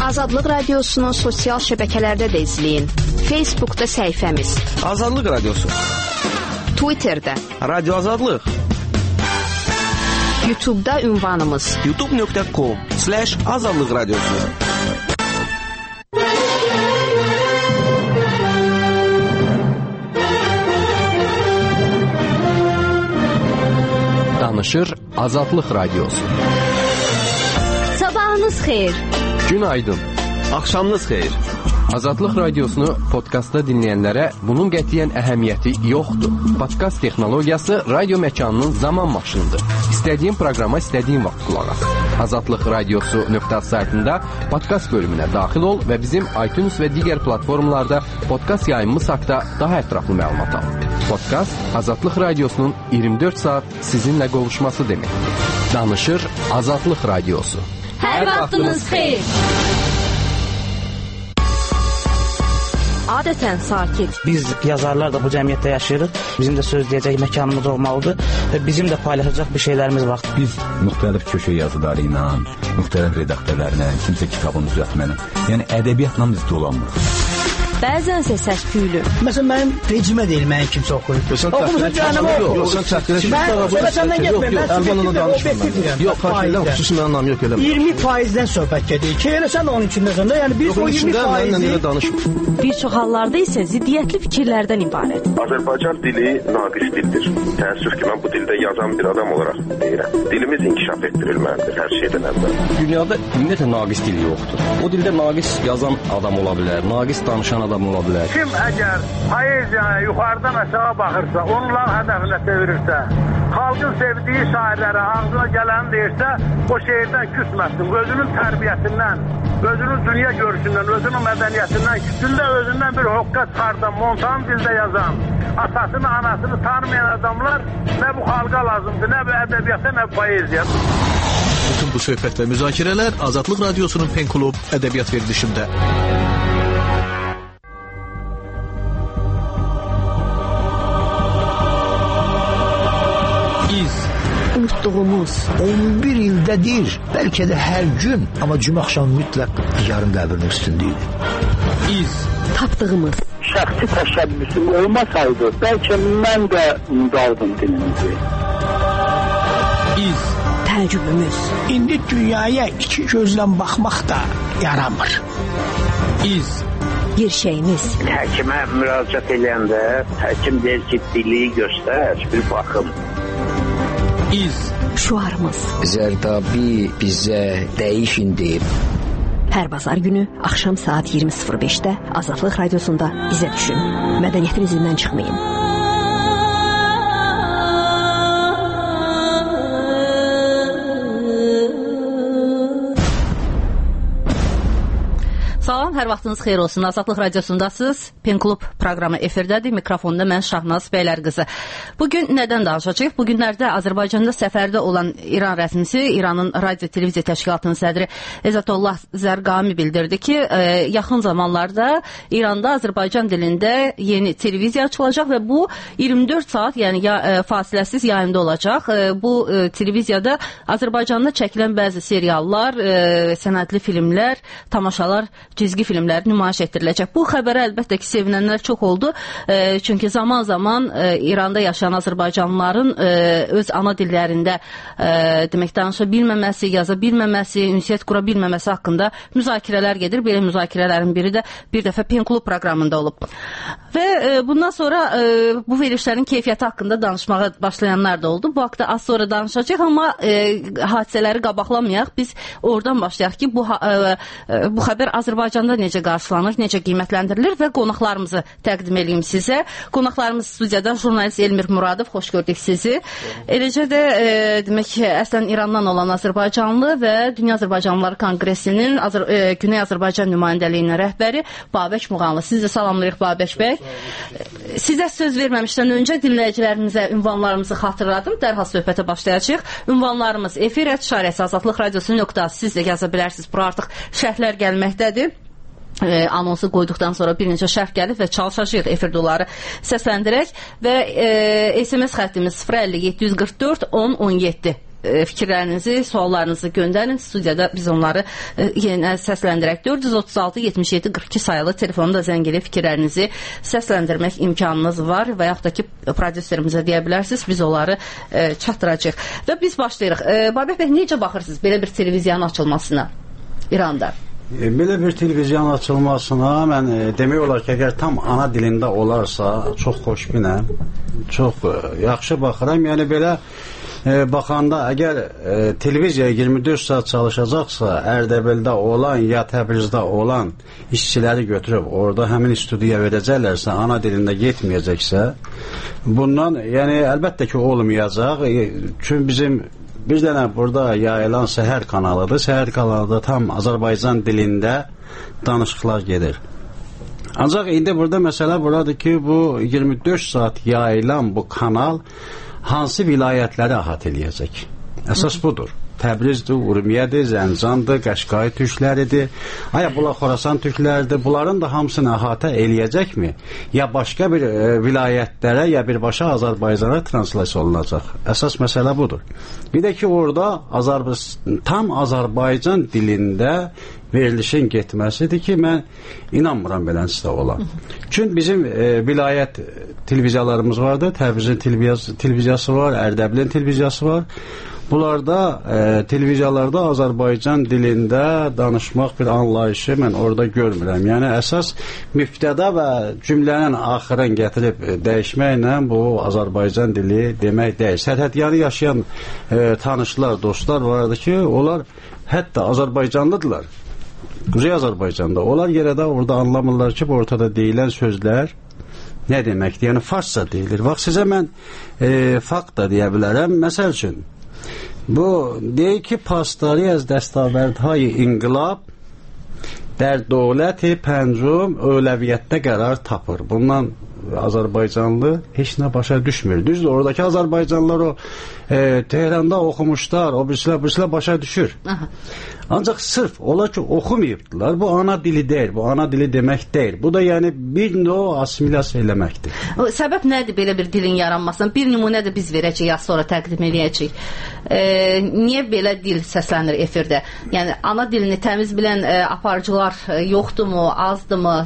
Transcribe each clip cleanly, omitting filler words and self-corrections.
Azadlıq Radiosunu sosial şəbəkələrdə də izləyin. Facebookda səhifəmiz Azadlıq Radiosu, Twitterdə Radio Azadlıq, YouTube'da ünvanımız youtube.com/Azadlıq Radiosu. Danışır Azadlıq Radiosu. Sabahınız xeyir. Günaydın. Axşamınız xeyir. Azadlıq Radiosunu podkastda dinləyənlərə bunun qətiyyən əhəmiyyəti yoxdur. Podkast texnologiyası radio məkanının zaman maşınıdır. İstədiyin proqrama istədiyin vaxt qulaq as. Azadlıq Radiosu.az saytında podkast bölümünə daxil ol və bizim iTunes və digər platformalarda podkast yayımımız haqqında daha ətraflı məlumat al. Podkast Azadlıq Radiosunun 24 saat sizinlə qovuşması deməkdir. Danışır Azadlıq Radiosu. Hər vaxtınız xeyir. adətən sakit. Biz yazarlar da bu cəmiyyətdə yaşayırıq. Bizim də söz deyəcək məkanımız olmalıdır və bizim də paylaşacaq bir şeylərimiz var. Biz müxtəlif köşə yazıları ilə, müxtəlif redaktörlərlə, kimsə kitabını düzəltməklə, yəni ədəbiyyatla biz dolanmırıq. Bəzənsə səs-küylü. Məsələn, mənim vecimə deyil, mənim kimsə oxuyub. Oxumuşum cəhənnəmə oxuyub. Yox, sən çəkdirək. Səbəbdən getməyəm. Əlbanına danışmıram. Yox, xarş edirəm, xüsusi mənim anlam yox eləmə. 20%-dən söhbət gedir. Ki, elə sən də onun içindəsən də, yəni biz o 20%-i... Bir çox hallarda isə ziddiyyətli fikirlərdən ibarət. Azərbaycan dili naqis dildir. Təəssüf ki, mən bu dildə yazan bir adam olaraq deyirəm. Dilimiz inkişaf etdirilməlidir hər şeydən əvvəl. Dünyada ümumiyyətlə naqis dil yoxdur. O dildə naqis yazan adam ola bilər, naqis danışan adam ola bilər. Kim əgər poeziyaya yuxarıdan aşağı baxırsa, onların hədəfinə çevirirsə, xalqın sevdiyi şairlərə ağzına gələni deyirsə, o şeirdən küsməsin. Özünün tərbiyəsindən, özünün dünya görüşündən, özünün mədəniyyətindən, küsündə özündən bir hoqqa çıxardan, montan dildə yazan, atasını, anasını tanımayan adamlar nə bu xalqa lazımdır, nə bu ədəbiyyata, nə bu poeziya. Bütün bu söhbət və müzakirələr Azadlıq Radiosunun Pen Klub ədəbiyyat verilişində. Unutduğumuz 11 ildədir, bəlkə də hər gün, amma cümə axşamı mütləq yarım qəbrinin üstündəydi. İz tapdığımız Şəxsi təşəbbüsüm olmasaydı, bəlkə mən də qaldım dilimizi. İz təəccübümüz. İndi dünyaya iki gözlə baxmaq da yaramır. İz gerçəyimiz. Həkimə müraciət edəndə həkim deyir ki, dili göstər, bir baxım. İz şuarımız. Zərdabi bizə dəyişin deyib. Hər bazar günü axşam saat 20:05-də Azadlıq Radiosunda bizə düşün. Mədəniyyətin izindən çıxmayın. Salam, hər vaxtınız xeyir olsun. Azadlıq Radiosundasınız. Pen Klub proqramı efirdədir. Mikrofonda mən Şahnaz Bəylərqızı. Bugün nədən danışacağıq? Bu günlərdə Azərbaycanda səfərdə olan İran rəsmisi, İranın Radio Televiziya Təşkilatının sədri Əzətullah Zərqami bildirdi ki, yaxın zamanlarda İranda Azərbaycan dilində yeni televiziya açılacaq və bu 24 saat, yəni fasiləsiz yayımda olacaq. Bu televiziyada Azərbaycanda çəkilən bəzi seriallar, sənədli filmlər, tamaşalar, cizgi filmləri nümayiş etdiriləcək. Bu xəbərə əlbəttə ki, sevinənlər çox oldu. Çünki zaman-zaman İranda yaşayan Azərbaycanlıların öz ana dillərində demək danışa bilməməsi, yaza bilməməsi, ünsiyyət qura bilməməsi haqqında müzakirələr gedir. Belə müzakirələrin biri də bir dəfə Pen Klub proqramında olub. Və bundan sonra bu verilişlərin keyfiyyəti haqqında danışmağa başlayanlar da oldu. Bu haqda az sonra danışacaq, amma hadisələri qabaqlamayaq. Biz oradan başlayaq ki, bu xəbər Azərbaycanda necə qarşılanır, necə qiymətləndirilir və qonaqlarımızı təqdim edeyim sizə. Qonaqlarımız studiyadan jurnalist Elmir Muradov, xoş gördük sizi. Eləcə də demək ki, əslən İrandan olan Azərbaycanlı və Dünya Azərbaycanlıları Konqresinin Güney Azərbaycan nümayəndəliyinin rəhbəri Babək Muğanlı. Sizi də salamlayırıq Babək bəy. Sizə söz verməmişdən öncə dinləyicilərimizə ünvanlarımızı xatırladım. Dərhal söhbətə başlayacağıq. Ünvanlarımız efir@azadlıqradiosu.az. Siz də yaza bilərsiniz. Bura artıq şərhlər gəlməkdədir. Anonsu qoyduqdan sonra bir neçə şərh gəlib və çalışacağıq efirdə onları səsləndirək və SMS xəttimiz 050 744 10 17 fikirlərinizi, suallarınızı göndərin. Studiyada biz onları yenə səsləndirək. 436-77-42 sayılı telefonda zəng edib fikirlərinizi səsləndirmək imkanınız var və yaxud da ki, prodüserimizə deyə bilərsiniz, biz onları çatdıracaq. Və biz başlayırıq. Babək bəy, necə baxırsınız belə bir televiziyanın açılmasına İranda? Belə bir televiziyanın açılmasına mən demək olar ki, əgər tam ana dilində olarsa, çox xoşbinəm, çox yaxşı baxıram. Yəni belə baxanda, əgər televiziya 24 saat çalışacaqsa, Ərdəbildə olan ya Təbrizdə olan işçiləri götürüb orada həmin studiya verəcəklərsə, ana dilində getməyəcəksə, bundan yəni əlbəttə ki, olmayacaq. Çünki bizim bir dənə burada yayılan Səhər kanalıdır. Səhər kanalıda tam Azərbaycan dilində danışıqlar gedir. Ancaq indi burada məsələ buradır ki, bu 24 saat yayılan bu kanal hansı vilayətləri əhatə eləyəcək? Əsas budur. Təbrizdir, Urmiyədir, Zəncandır, Qəşqay türkləridir. Aya bunlar Xorasan türkləridir. Bunların da hamısını əhatə eləyəcəkmi? Ya başqa bir vilayətlərə, ya birbaşa Azərbaycana translasiya olunacaq. Əsas məsələ budur. Bir də ki, orada tam Azərbaycan dilində verilişin getməsidir ki, mən inanmıram beləncə də ola. Çünki bizim vilayət televiziyalarımız vardır. Təbrizin televiziyası var, Ərdəbilin televiziyası var. Bunlarda televiziyalarda Azərbaycan dilində danışmaq bir anlayışı mən orada görmürəm. Yəni əsas mübtəda və cümlənin axırını gətirib dəyişməklə bu Azərbaycan dili demək deyil. Sərhədyanı yaşayan tanışlar, dostlar vardı ki, onlar hətta Azərbaycanlıdırlar. Quzey Azərbaycanda. Onlar yerə də orada anlamırlar ki, bu ortada deyilən sözlər nə deməkdir? Yəni farsça deyilir. Bax, sizə mən fakt da deyə bilərəm. Məsəl üçün, bu deyir ki, pastari az dəstavərdهای inqilab در دولت پنجم اولویتdə qərar tapır. Bundan Azərbaycanlı heç nə başa düşmür. Düzdür, oradakı Azərbaycanlılar o Tehranda oxumuşlar, o birisilər başa düşür. Aha. Ancaq sırf olar ki, oxumayıbdılar. Bu ana dili deyil, bu ana dili demək deyil. Bu da yəni bir növ assimilasiya eləməkdir. Səbəb nədir belə bir dilin yaranmasına? Bir nümunə də biz verəcəyik, az sonra təqdim eləyəcəyik. Niyə belə dil səslənir efirdə? Yəni, ana dilini təmiz bilən aparıcılar yoxdurmu, azdırmı?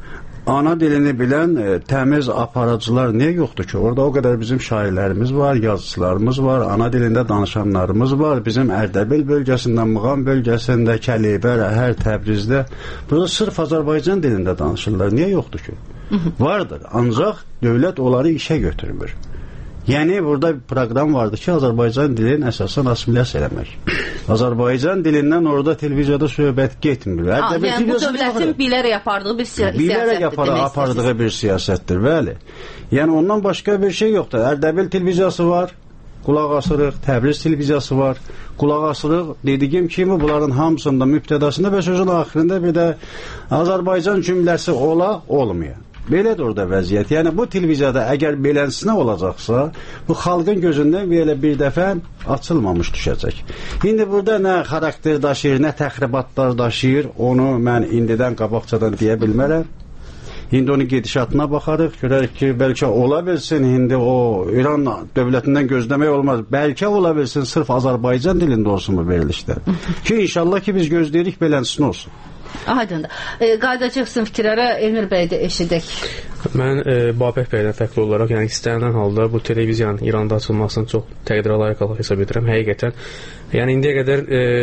Ana dilini bilən təmiz aparıcılar niyə yoxdur ki? Orada o qədər bizim şairlərimiz var, yazıçılarımız var, ana dilində danışanlarımız var. Bizim Ərdəbil bölgəsində, Muğam bölgəsində, Kəlibə, Rəhər, Təbrizdə. Burada sırf Azərbaycan dilində danışırlar. Niyə yoxdur ki? Vardır, ancaq dövlət onları işə götürmür. Yəni, burada bir proqram vardı ki, Azərbaycan dilini əsasən assimilasiya eləmək. Azərbaycan dilindən orada televiziyada söhbət getmir. Yəni, bu dövlətin bilərək apardığı bir siyasətdir. Bilərək apardığı bir siyasətdir, bəli. Yəni, ondan başqa bir şey yoxdur. Ərdəbil televiziyası var, qulaq asırıq, Təbriz televiziyası var, qulaq asırıq. Dediyim kimi, bunların hamısında mübtədasında və sözün axırında bir də Azərbaycan cümləsi ola, olmaya. Belədir orada vəziyyət. Yəni, bu televiziyada əgər belənsinə olacaqsa, bu xalqın gözündən belə bir dəfə açılmamış düşəcək. İndi burada nə xarakter daşıyır, nə təxribatlar daşıyır, onu mən indidən qabaqcadan deyə bilmərəm. İndi onun gedişatına baxarıq, görərək ki, bəlkə ola bilsin, indi o İran dövlətindən gözləmək olmaz. Bəlkə ola bilsin, sırf Azərbaycan dilində olsun bu verilişlər. Ki, inşallah ki, biz gözləyirik belənsin olsun. Aydındır. Qayıdacaqsın fikirlərə, Elmir bəy də eşidək. Mən Babək bəydən fərqli olaraq, yəni istənilən halda bu televiziyanın İranda açılmasını çox təqdirə layiq olaraq hesab edirəm. Həqiqətən, yəni indiyə qədər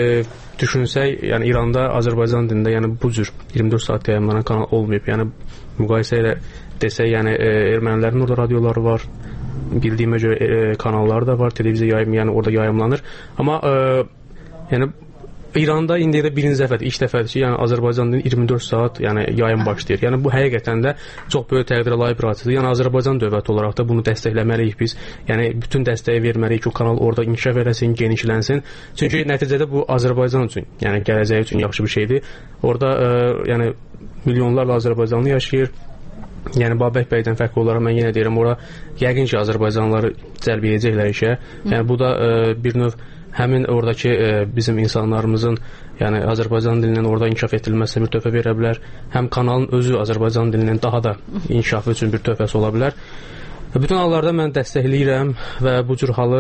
düşünsək, yəni İranda Azərbaycan dilində, yəni bu cür 24 saat yayımlanan kanal olmayıb. Yəni müqayisə ilə desək, yəni ermənilərin orada radioları var, bildiyimə görə kanalları da var, televiziya yayımı, yəni orada yayımlanır. Amma yəni İranda indiyə də birinci dəfədir, ilk dəfədir ki, yəni Azərbaycan dilinin 24 saat yəni yayım başlayır. Yəni bu həqiqətən də çox böyük təqdirə layiq bir hadisədir. Yəni Azərbaycan dövləti olaraq da bunu dəstəkləməliyik biz. Yəni bütün dəstəyi verməliyik ki, o kanal orada inkişaf eləsin, genişlənsin. Çünki nəticədə bu Azərbaycan üçün, yəni gələcəyi üçün yaxşı bir şeydir. Orada yəni milyonlarla Azərbaycanlı yaşayır. Yəni Babək bəydən fərqli olaraq mən yenə deyirəm, ora yəqin ki, Azərbaycanlıları cəlb edəcəklər işə. Yəni bu da bir növ həmin oradakı bizim insanlarımızın, yəni Azərbaycan dilinin orada inkişaf etdirilməsinə bir töhfə verə bilər. Həm kanalın özü Azərbaycan dilinin daha da inkişafı üçün bir töhfəsi ola bilər. Bütün hallarda mən dəstəkləyirəm və bu cür halı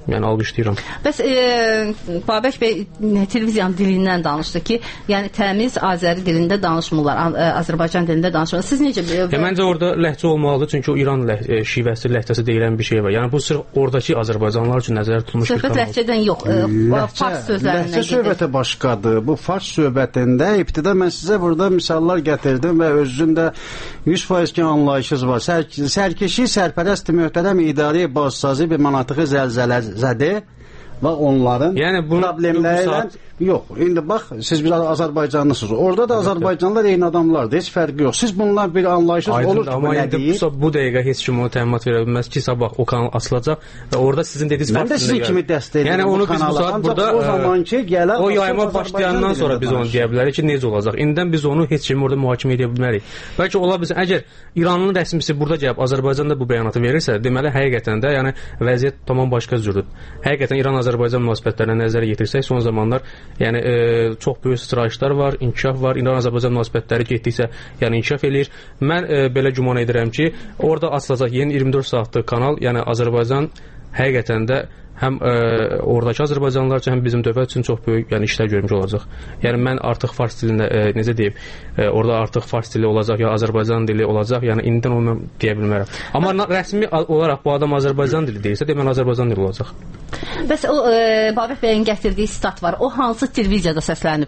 Yəni alqışlayıram. Bəs Babək bəy televiziyanın dilindən danışdı ki, yəni təmiz Azəri dilində danışmırlar, Azərbaycan dilində danışmırlar. Siz necə Məncə orada ləhcə olmalıdır, çünki o İran şivəsi, ləhcəsi deyilən bir şey var. Yəni bu sırf oradakı Azərbaycanlılar üçün nəzərdə tutulmuş bir kanal. Söhbət ləhcədən yox, fars sözlərindən gedir. Ləhcə söhbəti başqadır. Bu fars söhbətində ibtida mən sizə burada misallar gətirdim və özündə 100% anlayışınız var. Sərkeşi, sərpərəst möhtərəm idarə bazsazı bir manatiqi zəlzələzədi və onların problemlərlə yox, indi bax, siz bir Azərbaycanlısınız. Orada da Azərbaycanlılar eyni adamlardır, heç fərqi yox. Siz bundan bir anlayışınız olur ki, amma indi bu dəqiqə heç kim ona təminat verə bilməz ki, sabah o kanal açılacaq və orada sizin dediyiniz mən də sizin kimi dəstək yəni onu biz bu saat burada o zamanki gələn o yayma başlayandan sonra biz onu deyə bilərik ki, necə olacaq. İndidən biz onu heç kim orada mühakimə edə bilmərik. Bəlkə ola bilsin, əgər İranın rəsmisi burada gəlib Azərbaycanda bu bəyanatı verirsə, deməli həqiqətən də yəni vəziyyət tamam başqa cürdür. Həqiqətən İran-Azərbaycan münasibətlərinə nəzərə yetirsək, son zamanlar yəni çox böyük sıçrayışlar var, inkişaf var. İran-Azərbaycan münasibətləri getdikcə yəni inkişaf eləyir. Mən belə güman edirəm ki, orada açılacaq yeni 24 saatlıq kanal, yəni Azərbaycan həqiqətən də həm oradakı Azərbaycanlılar üçün, həm bizim dövlət üçün çox böyük yəni işlər görmüş olacaq. Yəni mən artıq fars dilində necə deyim, orada artıq fars dili olacaq ya Azərbaycan dili olacaq. Yəni indidən onu deyə bilmərəm. Amma rəsmi olaraq bu adam Azərbaycan dili deyirsə, deməli Azərbaycan dili olacaq. Bəs o Babək bəyin gətirdiyi sitat var. O hansı televiziyada səslənib?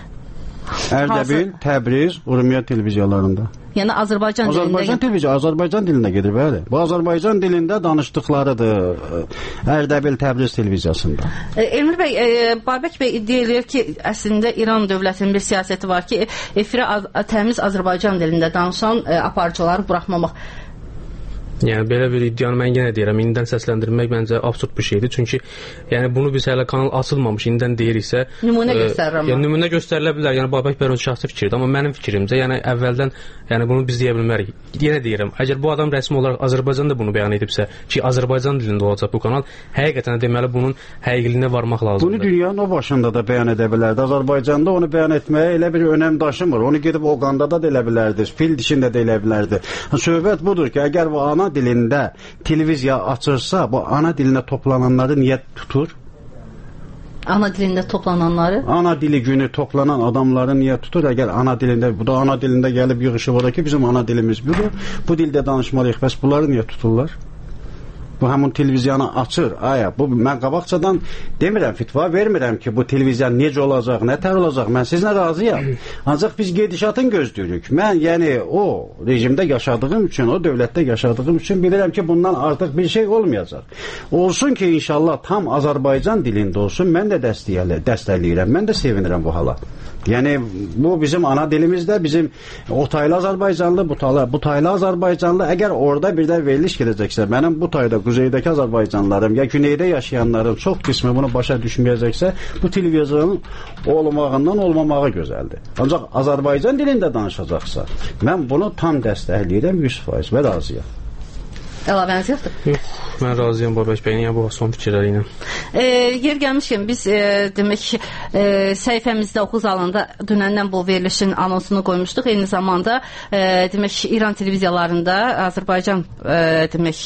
Ərdəbil, Təbriz, Urmiya televiziyalarında. Yəni Azərbaycan dilində. Azərbaycan televiziyası Azərbaycan dilində gedir, bəli. Bu Azərbaycan dilində danışdıqlarıdır. Ərdəbil, Təbriz televiziyasında. Elmir bəy, Babək bəy iddia edir ki, əslində İran dövlətinin bir siyasəti var ki, efirə təmiz Azərbaycan dilində danışan aparıcıları buraxmamaq. Yəni belə bir iddianı mən yenə deyirəm, indidən səsləndirmək məncə absurd bir şeydir. Çünki yəni bunu biz hələ kanal açılmamış, indidən deyiriksə, nümunə göstərir amma. Yəni nümunə göstərilə bilər. Yəni Babək bəy şəxsi fikirdir, amma mənim fikrimcə, yəni əvvəldən yəni bunu biz deyə bilmərik. Yenə deyirəm, əgər bu adam rəsmi olaraq Azərbaycanda bunu bəyan edibsə, ki Azərbaycan dilində olacaq bu kanal, həqiqətən deməli bunun həqiqiliyinə varmaq lazımdır. Bunu dünyanın o başında da bəyan edə bilərdi. Azərbaycanda onu bəyan etməyə elə bir önəm daşımır. Onu gedib Oqandada da elə bilərdi, fil dişində də elə bilərdi. Söhbət budur ki, əgər bu ana dilində televiziya açırsa, bu ana dilində toplananları niyə tutur? Ana dilində toplananları? Ana dili günü toplanan adamları niyə tutur? Əgər ana dilində, bu da ana dilində gəlib yığışıb orada ki, bizim ana dilimiz budur. Bu dildə danışmalıyıq. Bəs bunları niyə tuturlar? Bu həmin televiziyanı açır. Aya, bu mən qabaqcadan demirəm, fitva vermirəm ki, bu televiziya necə olacaq, nə tər olacaq. Mən sizinlə razıyam. Ancaq biz gedişatın gözləyirik. Mən yəni o rejimdə yaşadığım üçün, o dövlətdə yaşadığım üçün bilirəm ki, bundan artıq bir şey olmayacaq. Olsun ki, inşallah tam Azərbaycan dilində olsun. Mən də dəstəkləyirəm. Mən də sevinirəm bu hala. Yəni bu bizim ana dilimizdə, bizim o taylı Azərbaycanlı, bu taylı Azərbaycanlı, əgər orada bir də veriliş gedəcəksə, mənim bu tayda quzeydəki Azərbaycanlılarım ya güneydə yaşayanların çox qismi bunu başa düşməyəcəksə, bu televizyonun olmağından olmamağı gözəldir. Ancaq Azərbaycan dilində danışacaqsa, mən bunu tam dəstəkləyirəm 100% və razıyam. Əlavəniz yoxdur? Yox, mən razıyam Babək bəyin, yəni bu son fikirləri ilə. Yer gəlmişkən biz demək səhifəmizdə oxu zalında dünəndən bu verilişin anonsunu qoymuşduq. Eyni zamanda demək İran televiziyalarında Azərbaycan demək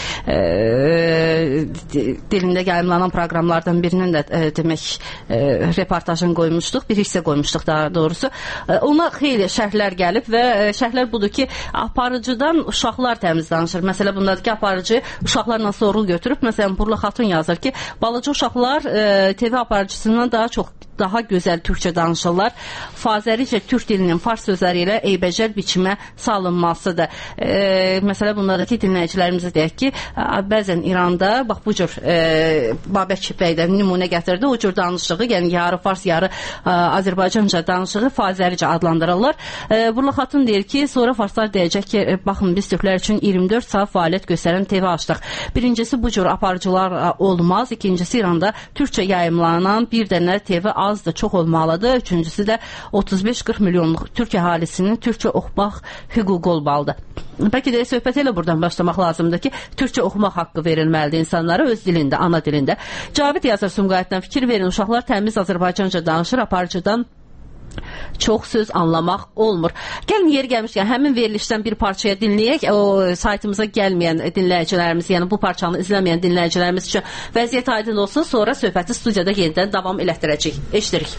dilində yayımlanan proqramlardan birinin də demək reportajını qoymuşduq. Bir hissə qoymuşduq daha doğrusu. Ona xeyli şərhlər gəlib və şərhlər budur ki, aparıcıdan uşaqlar təmiz danışır. Məsələ bunda ki, aparıcı uşaqlarla sorğu götürüb, məsələn, Burla Xatun yazır ki, balaca uşaqlar TV aparıcısından daha gözəl türkçə danışırlar. Fazəricə türk dilinin fars sözləri ilə eybəcər biçimə salınmasıdır. Məsələ bundakı dinləyicilərimizə deyək ki, bəzən İranda, bax bu cür Babək bəydən nümunə gətirdi, o cür danışığı, yəni yarı fars, yarı Azərbaycanca danışığı fazəricə adlandırırlar. Burla Xatun deyir ki, sonra farslar deyəcək ki, baxın biz türklər üçün 24 saat fəaliyyət göstərən TV açdıq. Birincisi bu cür aparıcılar olmaz, ikincisi İranda türkçə yayımlanan bir dənə TV azdır, çox olmalıdır. Üçüncüsü də 35-40 milyonluq türk əhalisinin türkçə oxumaq hüququ olmalıdır. Bəlkə də söhbət elə buradan başlamaq lazımdır ki, türkçə oxumaq haqqı verilməlidir insanlara öz dilində, ana dilində. Cavid yazır Sumqayıtdan fikir verin, uşaqlar təmiz Azərbaycanca danışır, aparıcıdan çox söz anlamaq olmur. Gəlin yeri gəlmişkən həmin verilişdən bir parçaya dinləyək. O saytımıza gəlməyən dinləyicilərimiz, yəni bu parçanı izləməyən dinləyicilərimiz üçün vəziyyət aydın olsun. Sonra söhbəti studiyada yenidən davam elətdirəcək. Eşidirik.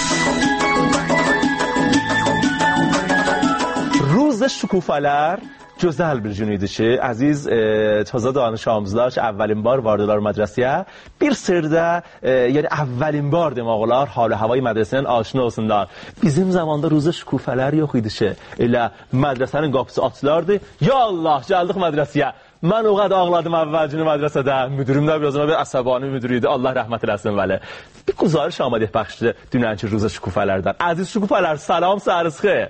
روز شکوفه‌لر جزل bilgünüydü ki, əziz təzə danış amuzlar ki, əvvəlin bar vardılar mədrəsəyə. Bir sırda, yəni əvvəlin bar demək olar, halı havayı mədrəsənin aşina olsunlar. Bizim zamanda ruza şükufələr yox idi ki, elə mədrəsənin qapısı açılardı. Ya Allah, gəldik mədrəsəyə. Mən o qədər ağladım əvvəlcini mədrəsədə. Müdürüm də biraz ona bir əsəbani müdür idi. Allah rəhmət eləsin vəli. Bir guzarış amadə bəxşli dünənki ruza şükufələrdən. Əziz şükufələr, salam, səhəriniz xeyir.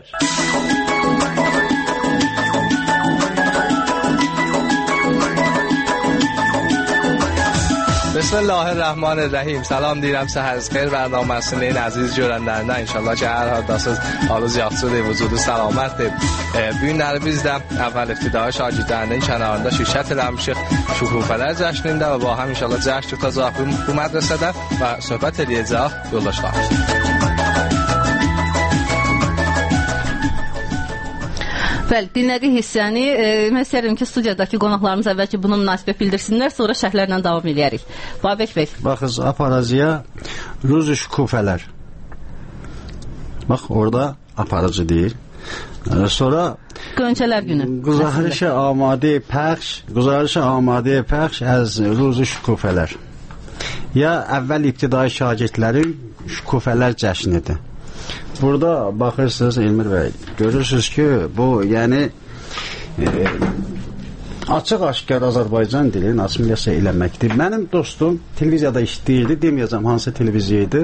Bismillahirrahmanirrahim. Salam deyirəm, səhəriniz xeyir bərnaməsinin əziz görənlərinə. İnşallah ki, hər haldasınız, halınız yaxşıdır, vücudu səlamətdir. Bu günləri biz də əvvəl ibtidai şagirdlərinin kənarında şirkət eləmişik şükufələr cəşnində və bahəm inşallah cəşn tutacaq bu mədrəsədə və söhbət edəcək yoldaşlarımız. Bəli, dinlədik hissəni. Mən istəyirəm ki, studiyadakı qonaqlarımız əvvəlki bunu münasibət bildirsinlər, sonra şərhlərlə davam edərik. Babək bəy. Baxız, aparıcıya ruzu şükufələr. Bax, orada aparıcı deyir. Sonra Qönçələr günü. Güzarışa amadə pəxş əz ruzu şükufələr. Ya əvvəl ibtidai şagirdlərin şükufələr cəşnidir. Burada baxırsınız İlmir bəy, görürsünüz ki, bu yəni açıq-aşkar Azərbaycan dilini assimilasiya eləməkdir. Mənim dostum televiziyada işləyirdi, deməyəcəm hansı televiziya idi.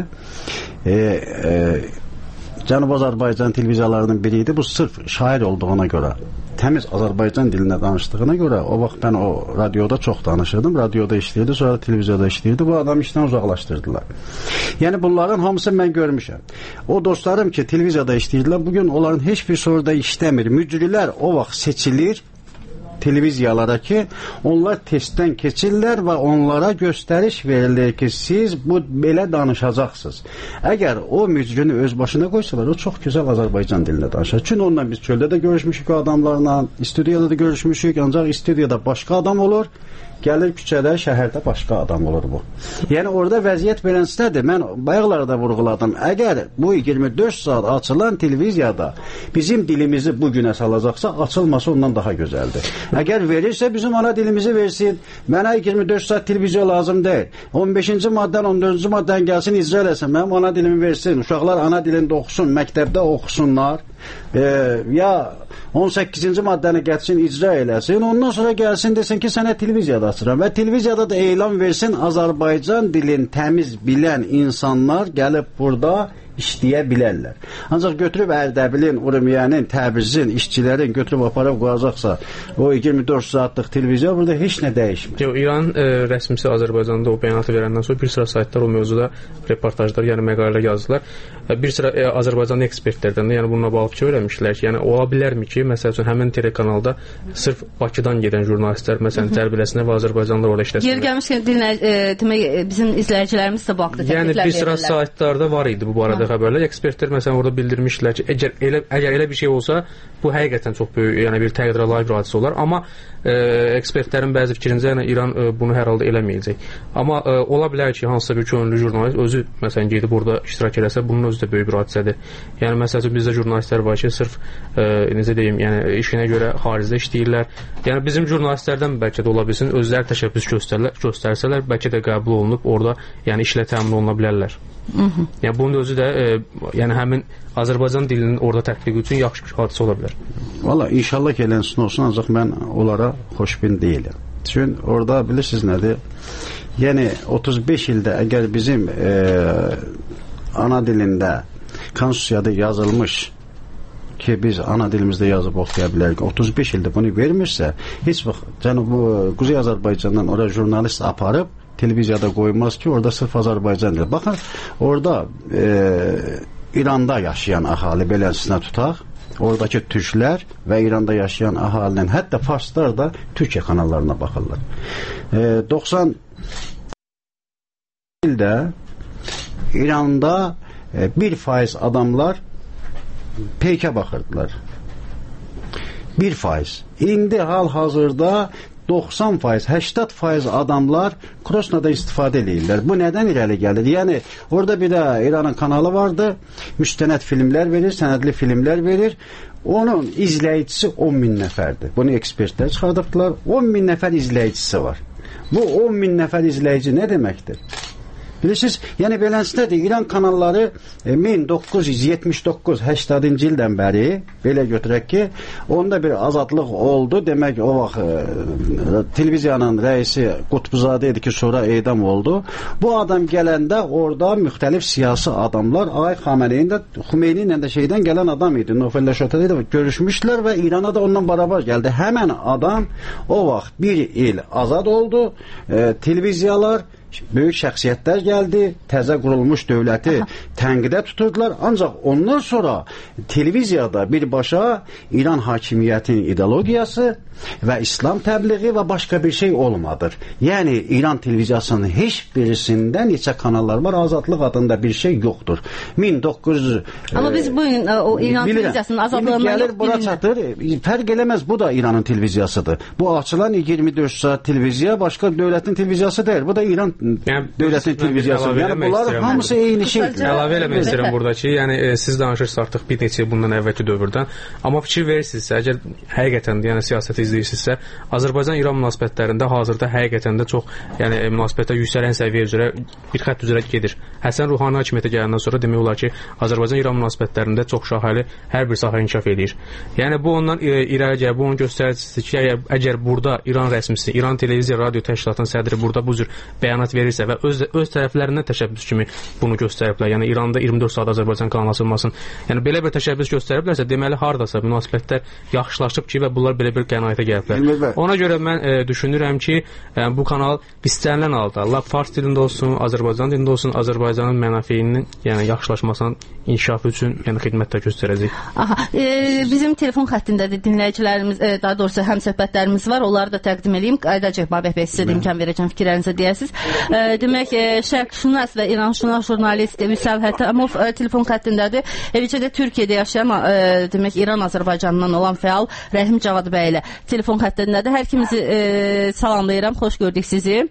Cənub Azərbaycan televiziyalarının biri idi. Bu sırf şair olduğuna görə, təmiz Azərbaycan dilində danışdığına görə, o vaxt mən o radioda çox danışırdım. Radioda işləyirdi, sonra televiziyada işləyirdi. Bu adam işdən uzaqlaşdırdılar. Yəni bunların hamısını mən görmüşəm. O dostlarım ki, televiziyada işləyirdilər, bugün onların heç bir soruda işləmir. Mücrilər o vaxt seçilir televiziyalara ki, onlar testdən keçirlər və onlara göstəriş verilir ki, siz bu belə danışacaqsınız. Əgər o mücrünü öz başına qoysalar, o çox gözəl Azərbaycan dilində danışır. Çünki onunla biz çöldə də görüşmüşük o adamlarla, istudiyada da görüşmüşük, ancaq istudiyada başqa adam olur, gəlir küçədə, şəhərdə başqa adam olur bu. Yəni orada vəziyyət belənsizdir. Mən bayaqlarda vurğuladım. Əgər bu 24 saat açılan televiziyada bizim dilimizi bu günə salacaqsa, açılması ondan daha gözəldir. Əgər verirsə, bizim ana dilimizi versin. Mənə 24 saat televiziya lazım deyil. 15-ci maddən, 14-cü maddən gəlsin, icra eləsin. Mənim ana dilimi versin. Uşaqlar ana dilində oxusun, məktəbdə oxusunlar. Ya 18-ci maddəni gəlsin, icra eləsin. Ondan sonra gəlsin, desin ki, sənə televiziyada açıram. Və televiziyada da elan versin, Azərbaycan dilini təmiz bilən insanlar gəlib burada işləyə bilərlər. Ancaq götürüb Ərdəbilin, Urmiyanın, Təbrizin, işçilərin götürüb aparıb qoyacaqsa, o 24 saatlıq televiziya burada heç nə dəyişmir. İran rəsmisi Azərbaycanda o bəyanatı verəndən sonra bir sıra saytlar o mövzuda reportajlar, yəni məqalələr yazdılar. Bir sıra Azərbaycanlı ekspertlərdən də yəni bununla bağlı fikir vermişlər ki, yəni ola bilərmi ki, məsəl üçün həmin telekanalda sırf Bakıdan gedən jurnalistlər, məsələn, cəlb və Azərbaycanlılar orada işləsinlər. Yer gəlmişkən demək bizim izləyicilərimiz də baxdı. Yəni bir sıra saytlarda var idi bu barədə xəbərlər. Ekspertlər məsələn orada bildirmişlər ki, əgər elə bir şey olsa, bu həqiqətən çox böyük, yəni bir təqdirə layiq bir hadisə olar. Amma ekspertlərin bəzi fikrincə yəni İran bunu hər halda eləməyəcək. Amma ola bilər ki, hansısa bir könüllü jurnalist özü məsələn gedib orada iştirak eləsə, bunun özü də böyük bir hadisədir. Yəni məsələn bizdə jurnalistlər var ki, sırf necə deyim, yəni işinə görə xaricdə işləyirlər. Yəni bizim jurnalistlərdən bəlkə də ola bilsin, özləri təşəbbüs göstərsələr, bəlkə də qəbul olunub orada yəni işlə təmin oluna bilərlər. Yəni bunun özü də yəni həmin Azərbaycan dilinin orada tətbiqi üçün yaxşı bir hadisə ola bilər. Valla inşallah ki elənsin olsun, ancaq mən onlara xoşbin deyiləm. Çünki orada bilirsiniz nədir? Yəni 35 ildə əgər bizim ana dilində konstitusiyada yazılmış ki biz ana dilimizdə yazıb oxuya bilərik, 35 ildə bunu vermirsə, heç vaxt Quzey Azərbaycandan oraya jurnalist aparıb televiziyada qoymaz ki, orada sırf Azərbaycan dili. Baxın, orada İranda yaşayan əhali beləsinə tutaq, oradakı türklər və İranda yaşayan əhalinin, hətta farslar da Türkiyə kanallarına baxırlar. 90 ildə İranda 1% adamlar peykə baxırdılar. 1%. İndi hal-hazırda 90%, 80% adamlar Krosna'da istifadə edirlər. Bu nədən irəli gəlir? Yəni, orada bir də İranın kanalı vardı, müstənəd filmlər verir, sənədli filmlər verir. Onun izləyicisi 10.000 nəfərdir. Bunu ekspertlər çıxardıbdılar. 10.000 nəfər izləyicisi var. Bu 10.000 nəfər izləyici nə deməkdir? Bilirsiniz, yəni belənsindədir, İran kanalları 1979-80-ci ildən bəri, belə götürək ki, onda bir azadlıq oldu. Demək, o vaxt televiziyanın rəisi Qutbuzadə idi ki, sonra edam oldu. Bu adam gələndə orada müxtəlif siyasi adamlar, Xumeyni ilə də şeydən gələn adam idi, Nofelləşətədə də görüşmüşlər və İrana da ondan barabar gəldi. Həmən adam o vaxt bir il azad oldu, televiziyalar, böyük şəxsiyyətlər gəldi, təzə qurulmuş dövləti tənqidə tuturdular. Ancaq ondan sonra televiziyada birbaşa İran hakimiyyətinin ideologiyası və İslam təbliği və başqa bir şey olmadır. Yəni, İran televiziyasının heç birisində neçə kanallar var, azadlıq adında bir şey yoxdur. 1900... Amma biz bu o İran televiziyasının azadlığına yox bura çatır. Fərq eləməz, bu da İranın televiziyasıdır. Bu açılan 24 saat televiziya başqa dövlətin televiziyası deyil. Bu da İran dövlətin televiziyası. Yəni, bunlar hamısı eyni şeydir. Əlavə eləmək istəyirəm burada ki, yəni siz danışırsınız artıq bir neçə bundan əvvəlki dövrdən. Amma fikir verirsinizsə, əgər həqiqətən yəni siyasəti izləyirsinizsə, Azərbaycan-İran münasibətlərində hazırda həqiqətən də çox, yəni münasibətlər yüksələn səviyyə üzrə bir xətt üzrə gedir. Həsən Ruhani hakimiyyətə gələndən sonra demək olar ki, Azərbaycan-İran münasibətlərində çox şaxəli hər bir sahə inkişaf edir. Yəni bu ondan irəli gəlir, bu onun göstəricisidir ki, əgər burada İran rəsmisi, İran televiziya radio təşkilatının sədri burada bu cür bəyanat verirsə və öz tərəflərindən təşəbbüs kimi bunu göstəriblər. Yəni İranda 24 saat Azərbaycan kanalı açılmasın. Yəni belə bir təşəbbüs göstəriblərsə, deməli hardasa münasibətlər yaxşılaşıb ki, və bunlar belə bir qənaətə gəliblər. Ona görə mən düşünürəm ki, bu kanal istənilən halda lap fars dilində olsun, Azərbaycan dilində olsun, Azərbaycanın mənafeyinin yəni yaxşılaşmasının inkişafı üçün yəni xidmətlər göstərəcək. Aha, bizim telefon xəttindədir dinləyicilərimiz, daha doğrusu həmsöhbətlərimiz var. Onları da təqdim edeyim. Aydacıq Babək bəy, sizə də imkan verəcəm fikirlərinizi deyəsiniz. Demək, şərqşünas və İranşünas jurnalist Vüsal Hətamov telefon xəttindədir. Eləcə də Türkiyədə yaşayan demək İran Azərbaycanından olan fəal Rəhim Cavad bəy ilə telefon xəttindədir. Hər ikimizi salamlayıram. Xoş gördük sizi.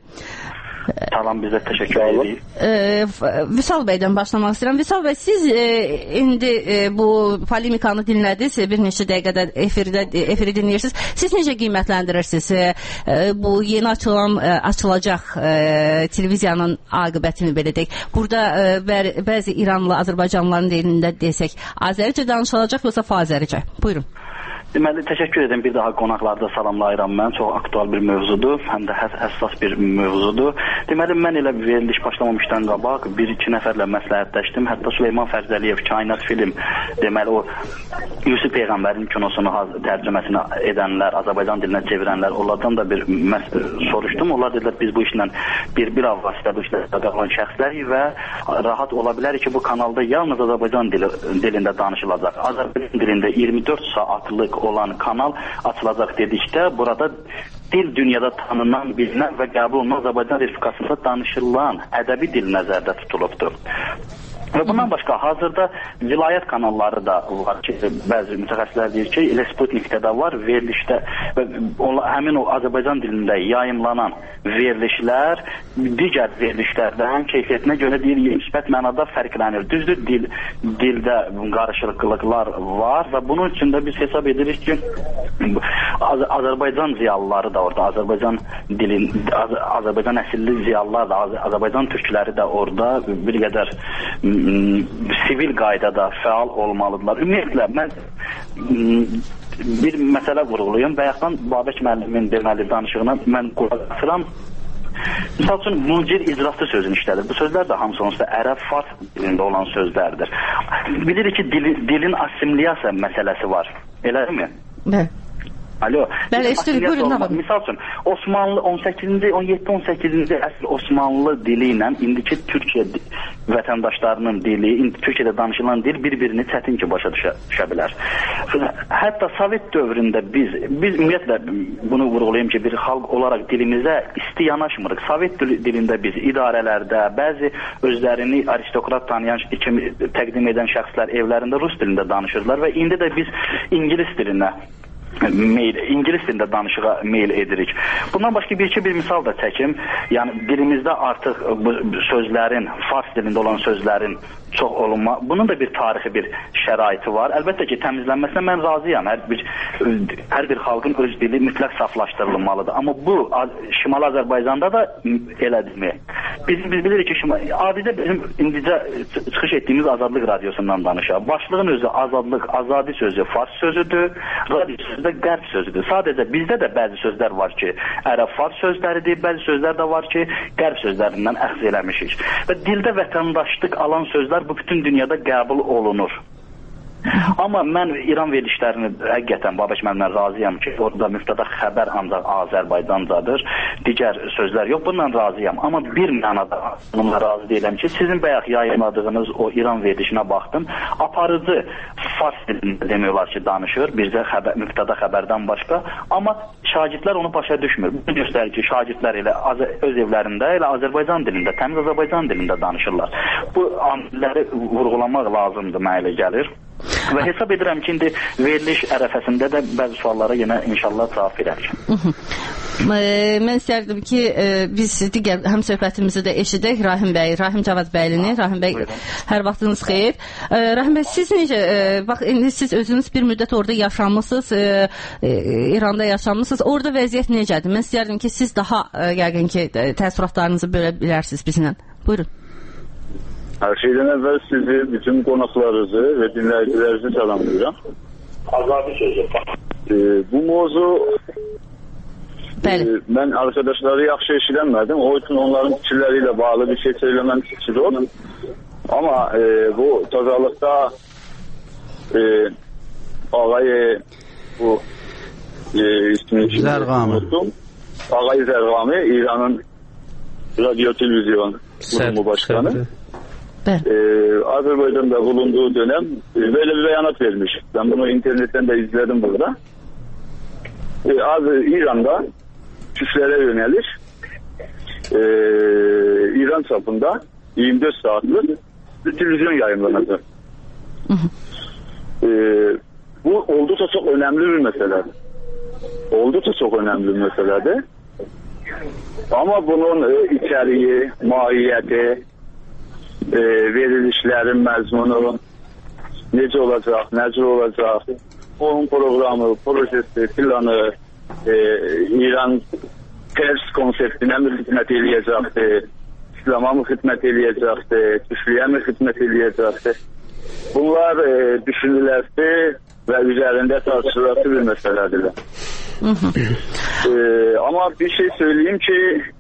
Salam, bizə təşəkkür edirik. Vüsal bəydən başlamaq istəyirəm. Vüsal bəy, siz indi bu polemikanı dinlədiniz, bir neçə dəqiqədə efiri dinləyirsiniz. Siz necə qiymətləndirirsiniz bu yeni açılacaq televiziyanın aqibətini belə deyək? Burada bəzi İranlı Azərbaycanlıların dilində desək, Azəricə danışılacaq yoxsa Fazəricə? Buyurun. Deməli, təşəkkür edirəm. Bir daha qonaqlarda salamlayıram mən. Çox aktual bir mövzudur, həm də həssas bir mövzudur. Deməli, mən elə veriliş başlamamışdan qabaq bir-iki nəfərlə məsləhətləşdim. Hətta Süleyman Fərzəliyev, Kainat film, deməli o Yusuf Peyğəmbərin kinosunu tərcüməsini edənlər, Azərbaycan dilinə çevirənlər, onlardan da bir soruşdum. Onlar dedilər, biz bu işlə bir avvasitə bu işlə qalan şəxslərik və rahat ola bilərik ki, bu kanalda yalnız Azərbaycan dilində danışılacaq. Azərbaycan dilində 24 saatlıq olan kanal açılacaq dedikdə, burada dil dünyada tanınan, bilinən və qəbul olunan Azərbaycan Respublikasında danışılan ədəbi dil nəzərdə tutulubdur. Və bundan başqa hazırda vilayət kanalları da var ki, bəzi mütəxəssislər deyir ki, elə Sputnikdə də var, verilişdə və həmin o Azərbaycan dilində yayımlanan verilişlər digər verilişlərdən keyfiyyətinə görə deyir, müsbət mənada fərqlənir. Düzdür, dildə qarışıqlıqlar var və bunun üçün də biz hesab edirik ki, Azərbaycan ziyalıları da orada, Azərbaycan əsilli ziyalılar da, Azərbaycan türkləri də orada bir qədər sivil qaydada fəal olmalıdırlar. Ümumiyyətlə, mən bir məsələ vurğulayım. Bayaqdan Babək müəllimin deməli danışığına mən qulaq asıram. Misal üçün, mucir icrası sözünü işlədir. Bu sözlər də hamısı onsuz da ərəb, fars dilində olan sözlərdir. Bilirik ki, dilin assimiliyasiya məsələsi var. Elədir mi? Alo. Bəli, eşidirik. Buyurun. Misal üçün, Osmanlı 17-18-ci əsr Osmanlı dili ilə indiki Türkiyə vətəndaşlarının dili, Türkiyədə danışılan dil bir-birini çətin ki başa düşə bilər. Hətta Sovet dövründə biz ümumiyyətlə bunu vurğulayım ki, bir xalq olaraq dilimizə isti yanaşmırıq. Sovet dilində biz idarələrdə, bəzi özlərini aristokrat tanıyan kimi təqdim edən şəxslər evlərində rus dilində danışırlar və indi də biz İngilis dilinə İngilis dilində danışığa meyl edirik. Bundan başqa bir misal da çəkim. Yəni dilimizdə artıq bu sözlərin, fars dilində olan sözlərin çox olunma, bunun da bir tarixi bir şəraiti var. Əlbəttə ki, təmizlənməsinə mən razıyam. Hər bir xalqın öz dili mütləq saflaşdırılmalıdır. Amma bu Şimali Azərbaycanda da elədirmi? Biz bilirik ki, adidə bizim indicə çıxış etdiyimiz Azadlıq radiosundan danışaq. Başlığın özü azadlıq, azadi sözü fars sözüdür, radio sözü də qərb sözüdür. Sadəcə bizdə də bəzi sözlər var ki, ərəb fars sözləridir, bəzi sözlər də var ki, qərb sözlərindən əxz eləmişik. Və dildə vətəndaşlıq alan sözlər bu bütün dünyada qəbul olunur. Amma mən İran verilişlərini həqiqətən Babək müəllimlə razıyam ki, orada müftəda xəbər ancaq Azərbaycancadır, digər sözlər yox, bundan razıyam. Amma bir mənada bununla razı deyiləm ki, sizin bayaq yayınladığınız o İran verilişinə baxdım, aparıcı fars dilində demək olar ki, danışır, bizdə müftəda xəbərdən başqa, amma şagirdlər onu başa düşmür. Bu göstərir ki, şagirdlər elə öz evlərində, elə Azərbaycan dilində, təmiz Azərbaycan dilində danışırlar. Bu amilləri vurğulamaq lazımdır, mənə elə gəlir. Və hesab edirəm ki, indi veriliş ərəfəsində də bəzi suallara yenə inşallah cavab verərik. Mən istərdim ki, biz digər həm söhbətimizi də eşidək Rahim bəy, Rahim Cavad bəylini. Rahim bəy, hər vaxtınız xeyir. Rahim bəy, siz necə, bax, indi siz özünüz bir müddət orada yaşamısınız, İranda yaşamısınız. Orada vəziyyət necədir? Mən istərdim ki, siz daha yəqin ki, təəssüratlarınızı bölə bilərsiniz bizlə. Buyurun. Her şeyden evvel sizi, bütün konuklarınızı ve dinleyicilerinizi selamlıyorum. Azadi sözü. Bu mevzu ben arkadaşları yaxşı eşilenmedim. O için onların fikirleriyle bağlı bir şey söylemem istiyor. Ama bu tazalıkta ağay bu ismini unuttum. Ağay Zergami, İran'ın radyo televizyon kurumu başkanı. Azerbaycan'da bulunduğu dönem böyle bir beyanat vermiş. Ben bunu internetten de izledim burada. İran'da Türklere yönelik İran çapında 24 saatlik bir televizyon yayınlanacak. Bu oldukça çok önemli bir mesele. Oldukça çok önemli bir meseledir. Ama bunun içeriği, mahiyeti, verilişlərin məzmunu necə olacaq, onun programı, prosesi, planı, İran ters konseptinə mi xidmət eləyəcəkdir, İslam'a mı xidmət eləyəcəkdir, Türklüyə mi xidmət eləyəcəkdir? Bunlar düşünülərdir və üzərində tartışılası bir məsələdir. Ama bir şey söyleyeyim ki,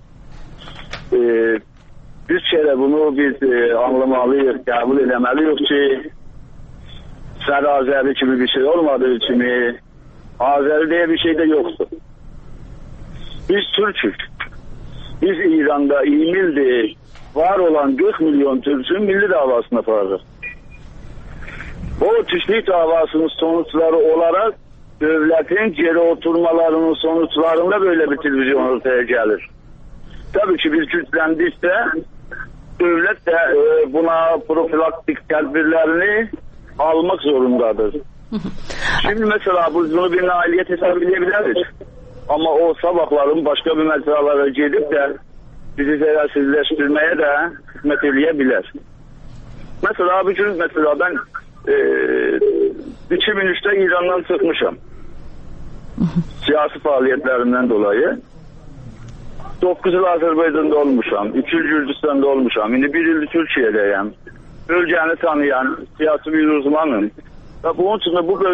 bir kere bunu biz anlamalıyız, kabul edemeliyik ki Sər Azəri kimi bir şey olmadığı kimi Azəri diye bir şey de yoktu. Biz Türk'ük. Biz İran'da İmil'de var olan 40 milyon Türk'ün milli davasını yaparız. O Türklük davasının sonuçları olarak devletin geri oturmalarının sonuçlarında böyle bir televizyon ortaya gelir. Tabii ki biz güçlendikçe devlet de buna profilaktik tedbirlerini almak zorundadır. Şimdi mesela bunu bir nailiyet hesaplayabiliriz. Ama o sabahların başka bir mecralara gidip de bizi zerarsizleştirmeye de hizmet edebilir. Mesela bir gün ben 2003'te İran'dan çıkmışım. Siyasi faaliyetlerimden dolayı. 9 yıl Azerbaycan'da olmuşam, 2 yıl Gürcistan'da olmuşam, şimdi 1 yıl Türkiye'deyim. Bölgəni tanıyan siyasi bir uzmanım. Ve bunun için de bu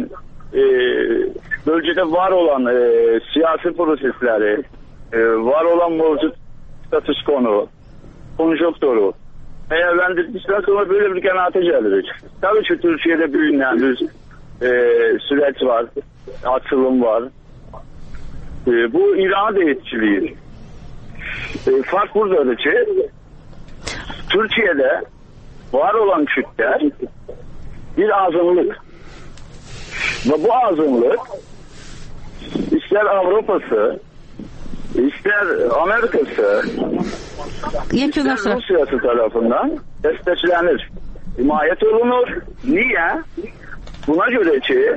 bölgede var olan siyasi prosesleri, var olan mevcut statüs konu, konjonkturu değerlendirdikten sonra böyle bir kanaate geliriz. Tabii ki Türkiye'de büyüyen biz süreç var, açılım var. Bu İran'ı da etkiliyor. Fark buradadır ki Türkiye'de var olan Kürtler bir azınlık. Ve bu azınlık ister Avrupa'sı, ister Amerika'sı, ister Rusya'sı tarafından desteklenir, himayet olunur. Niye? Buna göre ki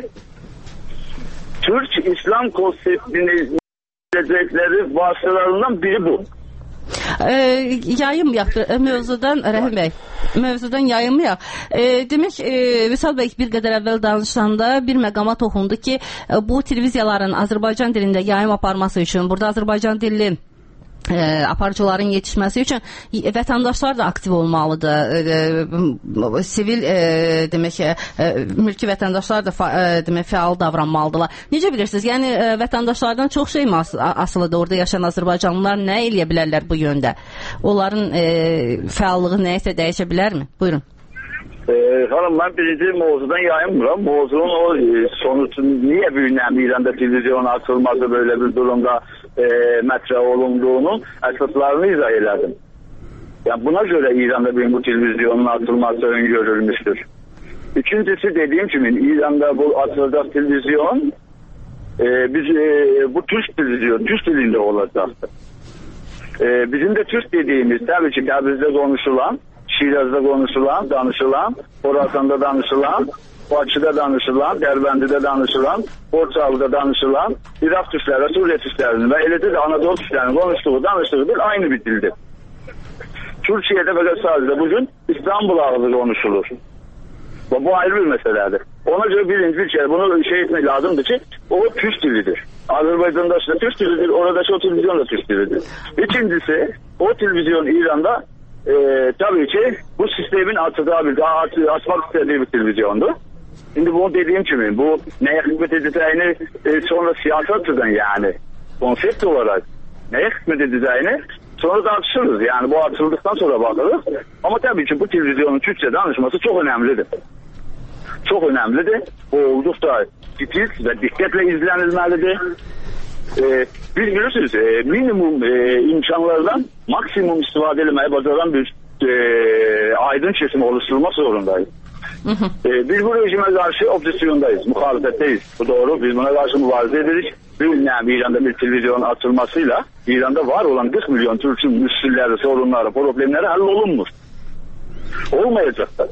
Türk İslam konseptini gelecekleri vasıtalarından biri bu. Yayım yaptı mövzudan Rəhim bəy. Mövzudan yayımıyaq. Demək, Vüsal bəy bir qədər əvvəl danışanda bir məqama toxundu ki, bu televiziyaların Azərbaycan dilində yayım aparması üçün, burada Azərbaycan dilli aparıcıların yetişməsi üçün vətəndaşlar da aktiv olmalıdır. Sivil demək mülki vətəndaşlar da demək fəal davranmalıdırlar. Necə bilirsiniz? Yəni vətəndaşlardan çox şey mi asılıdır? Orada yaşayan azərbaycanlılar nə eləyə bilərlər bu yöndə? Onların fəallığı nəyisə dəyişə bilərmi? Buyurun. Hanım, ben birinci mevzudan yayınmıyorum. Mevzunun o sonucunu niye büyünen İran'da televizyon açılması böyle bir durumda metre olunduğunu esaslarını izah ederdim. Yani buna göre İran'da bu televizyonun açılması öngörülmüştür. İkincisi dediğim gibi İran'da bu açılacak televizyon bu Türk televizyon, Türk dilinde olacaktır. Bizim de Türk dediğimiz tabii ki Təbrizdə konuşulan, Şiraz'da konuşulan, danışılan, Horasan'da danışılan, Bakı'da danışılan, Dərbəndədə danışılan, Borçalı'da danışılan, İraq Türkləri, Suriye Türklərinin ve eləcə də Anadolu Türklərinin konuştuğu, danıştığı dil aynı bir dildir. Türkiye'de fakat sadece bugün İstanbul ağzı konuşulur. Bu ayrı bir meseledir. Ona göre birinci kere bunu etmek lazımdır ki o Türk dilidir. Azerbaycan'da işte Türk dilidir, oradaki o televizyon da Türk dilidir. İkincisi o televizyon İran'da tabii ki bu sistemin açmak istediği bir televizyondu. Şimdi bunu dediğim gibi bu neye hizmet edeceğini sonra siyasetçiden yani konsept olarak neye hizmet edeceğini sonra tartışırız. Yani bu açıldıktan sonra bakarız. Ama tabii ki bu televizyonun Türkçe danışması çok önemlidir. Çok önemlidir. O oldukça titiz ve dikkatle izlenilmelidir. Biz bilirsiniz minimum imkanlardan maksimum istifade etmeye bacaran bir aydın kesim oluşturulmak zorundayız. Biz bu rejime karşı opsisyondayız, muhalefetteyiz. Bu doğru. Biz buna karşı mübarize ederiz. İran'da bir televizyon açılmasıyla İran'da var olan 40 milyon Türk'ün müşkilleri, sorunları, problemleri hallolunmuş. Olmayacaklar.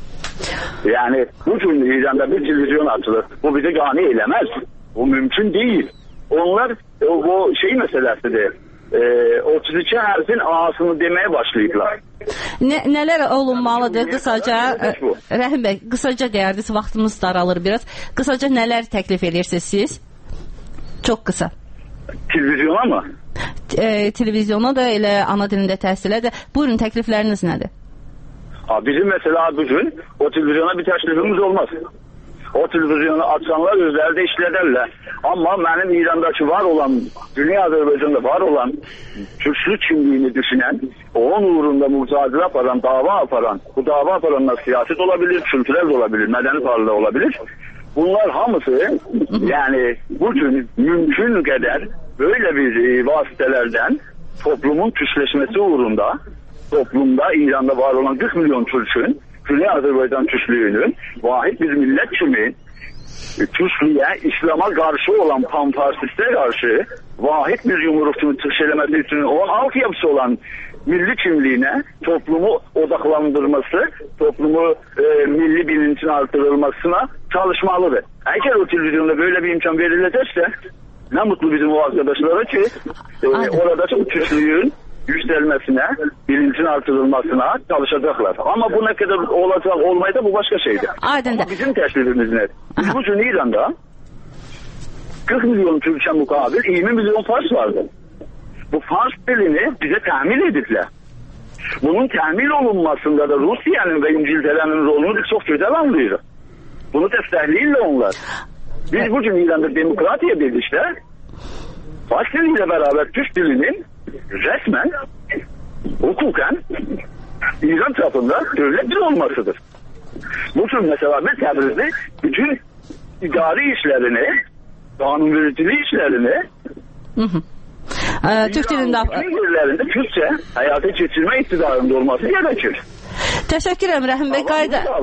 Yani bugün İran'da bir televizyon açılır. Bu bizi gani eylemez. Bu mümkün değil. Onlar o şey meselesidir. 32 harfin ağasını demeye başlayıblar. Neler olunmalıdır? Kısaca Rəhim bəy, kısaca deyərdiniz, vaxtımız daralır biraz. Kısaca neler teklif edirsiniz siz? Çok kısa. Televizyona mı? Televizyona da elə ana dilində təhsilə də. Buyurun, təklifləriniz nədir? Bizim mesela bugün o televizyona bir təklifimiz olmaz. O televizyonu açanlar özləri də işlederler. Ama benim İran'daki var olan, dünya Azerbaycan'da var olan Türklük kimliğini düşünen, onun uğrunda mücadele yapan, dava yapan, bu dava yapanlar siyaset olabilir, kültürel olabilir, medeni varlığı olabilir. Bunlar hamısı yani bugün mümkün kadar böyle bir vasıtelerden toplumun Türkleşmesi uğrunda, toplumda İran'da var olan 40 milyon Türk'ün, Dünya Azerbaycan Türklüğünün vahid bir millet kimi Türklüğe, İslam'a karşı olan panfarsiste karşı vahid bir yumrukçunu tırşelemesi için olan altyapısı olan milli kimliğine toplumu odaklandırması, toplumu milli bilincin artırılmasına çalışmalıdır. Eğer o televizyonda böyle bir imkan verilecekse ne mutlu bizim o arkadaşlara ki oradaki o Türklüğün yükselmesine, bilincin artırılmasına çalışacaklar. Ama bu ne kadar olacak olmayı da bu başka şeydir. Ama bizim teklifimiz ne? Biz bugün İran'da 40 milyon Türkçe mukabil 20 milyon Fars vardı. Bu Fars dilini bize tahmin edildiler. Bunun tahmin olunmasında da Rusya'nın ve İngiltere'nin rolunu biz çok güzel anlıyoruz. Bunu destekliyorlar onlar. Biz bugün İran'da demokrasiye dedikler Fars diliyle beraber Türk dilinin resmen hukuken İran tarafında devlet dili olmasıdır. Bu tür mesela ben Təbrizdə bütün idari işlərini, qanunvericilik işlərini Türk dilində yerlərində Türkçə həyata keçirmə iqtidarında olması gerekir. Təşəkkür edirəm Rəhim bəy.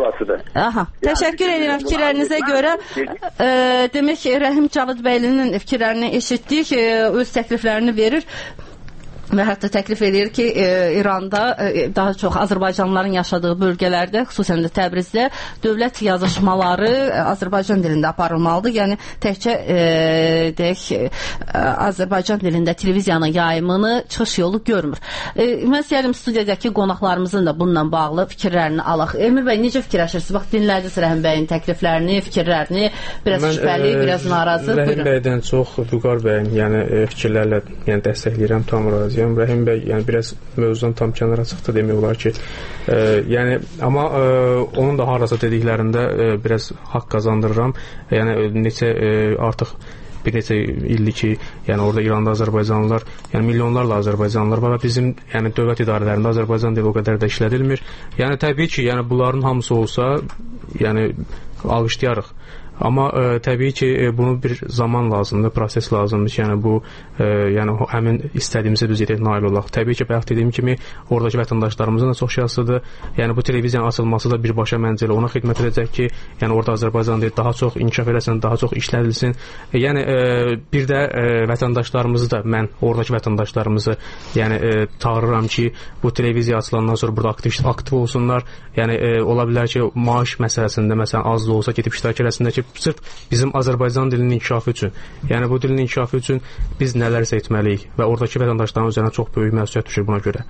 Təşəkkür edirəm fikirlərinizə görə. Demək ki, Rəhim Cavid bəylinin fikirlərini eşitdik, öz təkliflərini verir. Və hətta təklif edir ki, İranda daha çox Azərbaycanlıların yaşadığı bölgələrdə, xüsusən də Təbrizdə dövlət yazışmaları Azərbaycan dilində aparılmalıdır. Yəni təkcə deyək Azərbaycan dilində televiziyanın yayımını çıxış yolu görmür. Mən istəyirəm studiyadakı qonaqlarımızın da bununla bağlı fikirlərini alaq. Emir bəy, necə fikirləşirsiniz? Bax, dinlədiniz Rəhim bəyin təkliflərini, fikirlərini, biraz şübhəli, biraz narazı. Rəhim bəydən çox Vüqar bəyin fikirlərlə dəstəkləyirəm, tam razıyam. Rəhim bəy biraz mövzudan tam kənara çıxdı demək olar ki, amma onun da harasa dediklərində biraz haqq qazandırıram. Neçə artıq bir neçə ildir ki, orada İranda Azərbaycanlılar, milyonlarla Azərbaycanlılar var və bizim dövlət idarələrində Azərbaycan dili o qədər də işlədilmir. Təbii ki, bunların hamısı olsa, alqışlayarıq. Amma təbii ki, bunu bir zaman lazımdır, proses lazımdır ki, bu həmin istədiyimizə biz nail olaq. Təbii ki, bayaq dediyim kimi, oradakı vətəndaşlarımızın da çox şəxsidir. Bu televiziyanın açılması da birbaşa məncə ona xidmət edəcək ki, orada Azərbaycan dili daha çox inkişaf eləsin, daha çox işlədilsin. Bir də vətəndaşlarımızı da, mən oradakı vətəndaşlarımızı çağırıram ki, bu televiziya açılandan sonra burada aktiv olsunlar. Ola bilər ki, maaş məsələsində, məsələn, az da olsa gedib iştirak eləsinlər ki, sırf bizim Azərbaycan dilinin inkişafı üçün, bu dilin inkişafı üçün biz nələrsə etməliyik və oradakı vətəndaşların üzərinə çox böyük məsuliyyət düşür buna görə.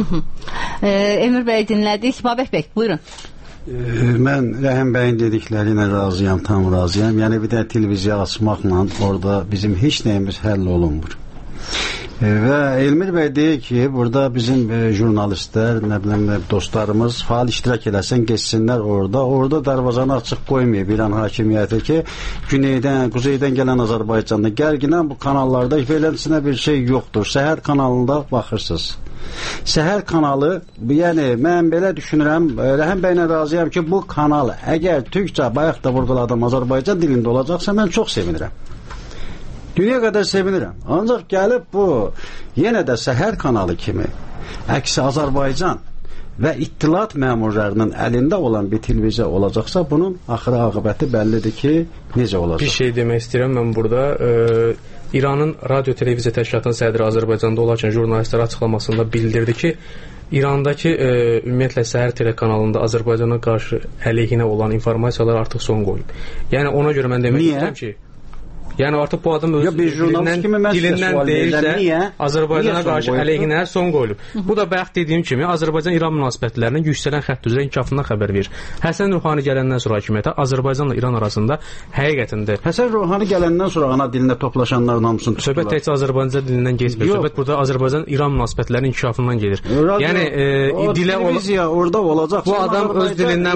Emir bəy dinlədik. Babək bəy, buyurun. Mən Rəhim bəyin dedikləri ilə razıyam, tam razıyam. Bir də televiziya açmaqla orada bizim heç nəyimiz həll olunmur. Və Elmir bəy deyir ki, burada bizim jurnalistlər, dostlarımız faal iştirak eləsən, geçsinlər orada darvazanı açıq qoymayıb İran hakimiyyəti ki, güneydən, quzeydən gələn Azərbaycanda gərginən bu kanallarda beləsinə bir şey yoxdur. Səhər kanalında baxırsınız. Səhər kanalı, mən belə düşünürəm, Rəhim bəylə razıyam ki, bu kanal əgər türkcə, bayaq da vurguladım, Azərbaycan dilində olacaqsa, mən çox sevinirəm. Dünya qədər sevinirəm. Ancaq gəlib bu, yenə də səhər kanalı kimi, əksi Azərbaycan və ittilat məmurlarının əlində olan bir televiziya olacaqsa, bunun axırı aqibəti bəllidir ki, necə olacaq? Bir şey demək istəyirəm mən burada. İranın Radio Televiziya Təşkilatının sədri Azərbaycanda olarkən jurnalistlərə açıqlamasında bildirdi ki, İrandakı ümumiyyətlə səhər telekanalında Azərbaycana qarşı əleyhinə olan informasiyalar artıq son qoyub. Ona görə mən demək istəyirəm ki, artıq bu adam öz dilindən deyirsə, Azərbaycana qarşı əleyhinə son qoyulub. Bu da bayaq dediyim kimi, Azərbaycan-İran münasibətlərinin yüksələn xətt üzrə inkişafından xəbər verir. Həsən Ruhani gələndən sonra hakimiyyətə Azərbaycanla İran arasında həqiqətində Həsən Ruhani gələndən sonra ana dilində toplaşanların hamısını tuturlar. Söhbət təkcə Azərbaycan dilindən keçmir. Söhbət burada Azərbaycan-İran münasibətlərinin inkişafından gedir. Televiziya orada olacaq. Bu adam öz dilindən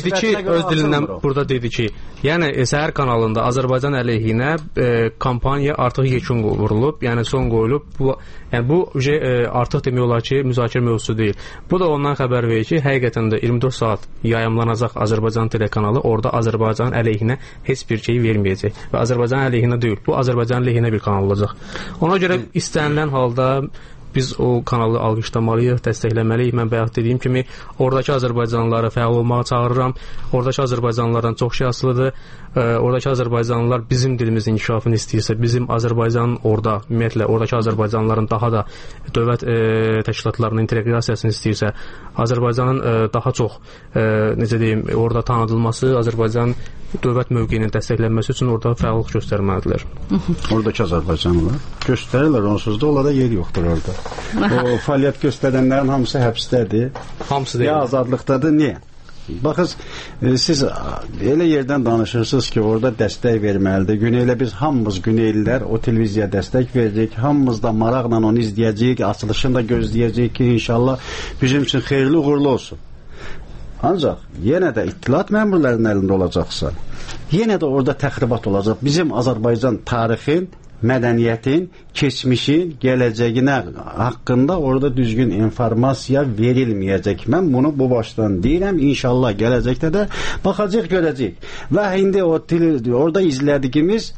burada dedi ki, səhər kanalında Azərbaycan əleyhinə kampaniya artıq yekun vurulub, son qoyulub. Bu artıq demək olar ki, müzakirə mövzusu deyil. Bu da ondan xəbər verir ki, həqiqətən də 24 saat yayımlanacaq Azərbaycan telekanalı, orada Azərbaycan əleyhinə heç bir şey verməyəcək və Azərbaycan əleyhinə deyil, bu Azərbaycan əleyhinə bir kanal olacaq. Ona görə istənilən halda biz o kanalı alqışlamalıyıq, dəstəkləməliyik. Mən bayaq dediyim kimi, oradakı Azərbaycanlıları fəal olmağa çağırıram. Oradakı Azərbaycanlılardan çox şey asılıdır. Oradakı Azərbaycanlılar bizim dilimizin inkişafını istəyirsə, bizim Azərbaycanın ümumiyyətlə, oradakı Azərbaycanlıların daha da dövlət təşkilatlarının inteqrasiyasını istəyirsə, Azərbaycanın daha çox, orada tanıdılması, Azərbaycan dövlət mövqeyinin dəstəklənməsi üçün orada fəallıq göstərməlidirlər. Oradakı Azərbaycanlılar göstərirlər, onsuz da onlara yer yoxdur orada. O fəaliyyət göstərənlərin hamısı həbsdədir. Hamısı deyil. Ya azadlıqdadır. Niyə? Baxın, siz elə yerdən danışırsınız ki, orada dəstək verməlidir. Güneylə biz hamımız Güneylilər o televiziya dəstək veririk. Hamımız da maraqla onu izləyəcəyik, açılışını da gözləyəcəyik ki, inşallah bizim üçün xeyirli uğurlu olsun. Ancaq yenə də ittilat məmurlarının əlində olacaqsa, yenə də orada təxribat olacaq. Bizim Azərbaycan tarixin mədəniyyətin, keçmişin, gələcəyinə haqqında orada düzgün informasiya verilməyəcək. Mən bunu bu başdan deyirəm. İnşallah gələcəkdə də baxacaq, görəcək. Və indi orada izlədiyimiz,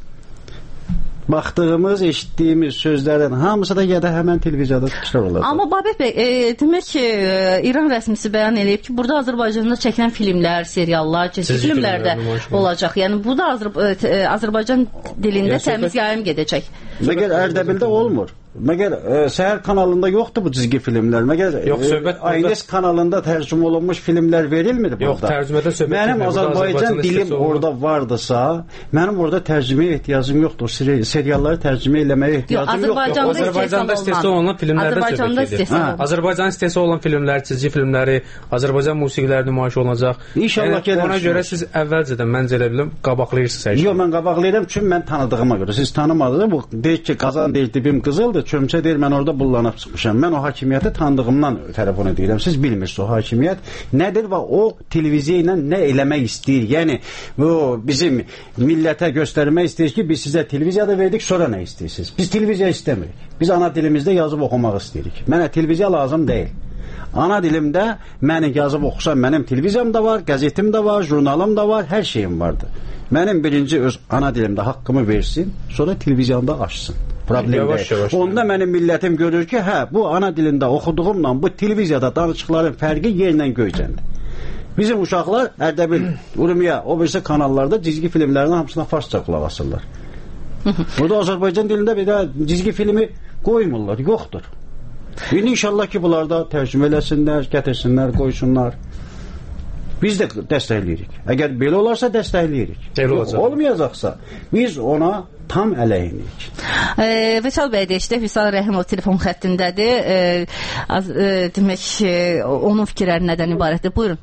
baxdığımız, eşitdiyimiz sözlərin hamısı da ya da həmən televiziyada təkrar olacaq. Amma Babək bəy, demək ki, İran rəsmisi bəyan eləyib ki, burada Azərbaycanda çəkilən filmlər, seriallar, çeşitli filmlər də olacaq. Yəni bu da Azərbaycan dilində təmiz yayım gedəcək. Məgər Ərdəbildə olmur. Məgər Səhər kanalında yoxdur bu cizgi filmlər. Məgər Aynes kanalında tərcümə olunmuş filmlər verilmir burada. Yox, tərcümədə söhbət. Mənim Azərbaycan dilim orada vardısa, mənim orada tərcüməyə ehtiyacım yoxdur. Serialları tərcümə eləməyə ehtiyacım yoxdur. Azərbaycanda istehsal olunan filmlərdə söhbət gedir. Azərbaycanın istehsal olunan filmlər, cizgi filmləri, Azərbaycan musiqiləri nümayiş olunacaq. İnşallah gedər. Ona görə siz əvvəlcədən məncə elə biləm qabaqlayırsınız hər şey. Yox, mən qabaqlayıram çünki mən tanıdığıma görə. Siz tanımadınız. Bu deyir ki, Qazan deyir, dibim qızıldır. Çömçə deyir, mən orada bullanıb çıxmışam. Mən o hakimiyyəti tanıdığımdan telefona deyirəm. Siz bilmirsiniz o hakimiyyət nədir və o televiziya ilə nə eləmək istəyir. Yəni, o bizim millətə göstərmək istəyir ki, biz sizə televiziyada verdik, sonra nə istəyirsiniz? Biz televiziya istəmirik. Biz ana dilimizdə yazıb oxumaq istəyirik. Mənə televiziya lazım deyil. Ana dilimdə mənim yazıb oxusam, mənim televiziyam da var, qəzetim də var, jurnalım da var, hər şeyim vardır. Mənim birinci öz ana dilimdə haqqımı versin, sonra televiziyanda açsın. Problem deyil. Onda mənim millətim görür ki, hə, bu ana dilində oxuduğumla bu televiziyada danışıqların fərqi yerlə göycəndir. Bizim uşaqlar Ərdəbil, Urmiya, o birisi kanallarda cizgi filmlərinin hamısına farsça qulaq asırlar. Burada Azərbaycan dilində bir də cizgi filmi qoymurlar, yoxdur. İndi inşallah ki, bunlar da tərcümə eləsinlər, gətirsinlər, qoysunlar. Biz də dəstəkləyirik. Əgər belə olarsa dəstəkləyirik. Olmayacaqsa biz ona tam əleyhinəyik. Vüsal bəy deyişdə, Vüsal Rəhimov telefon xəttindədir. Demək, onun fikirləri nədən ibarətdir? Buyurun.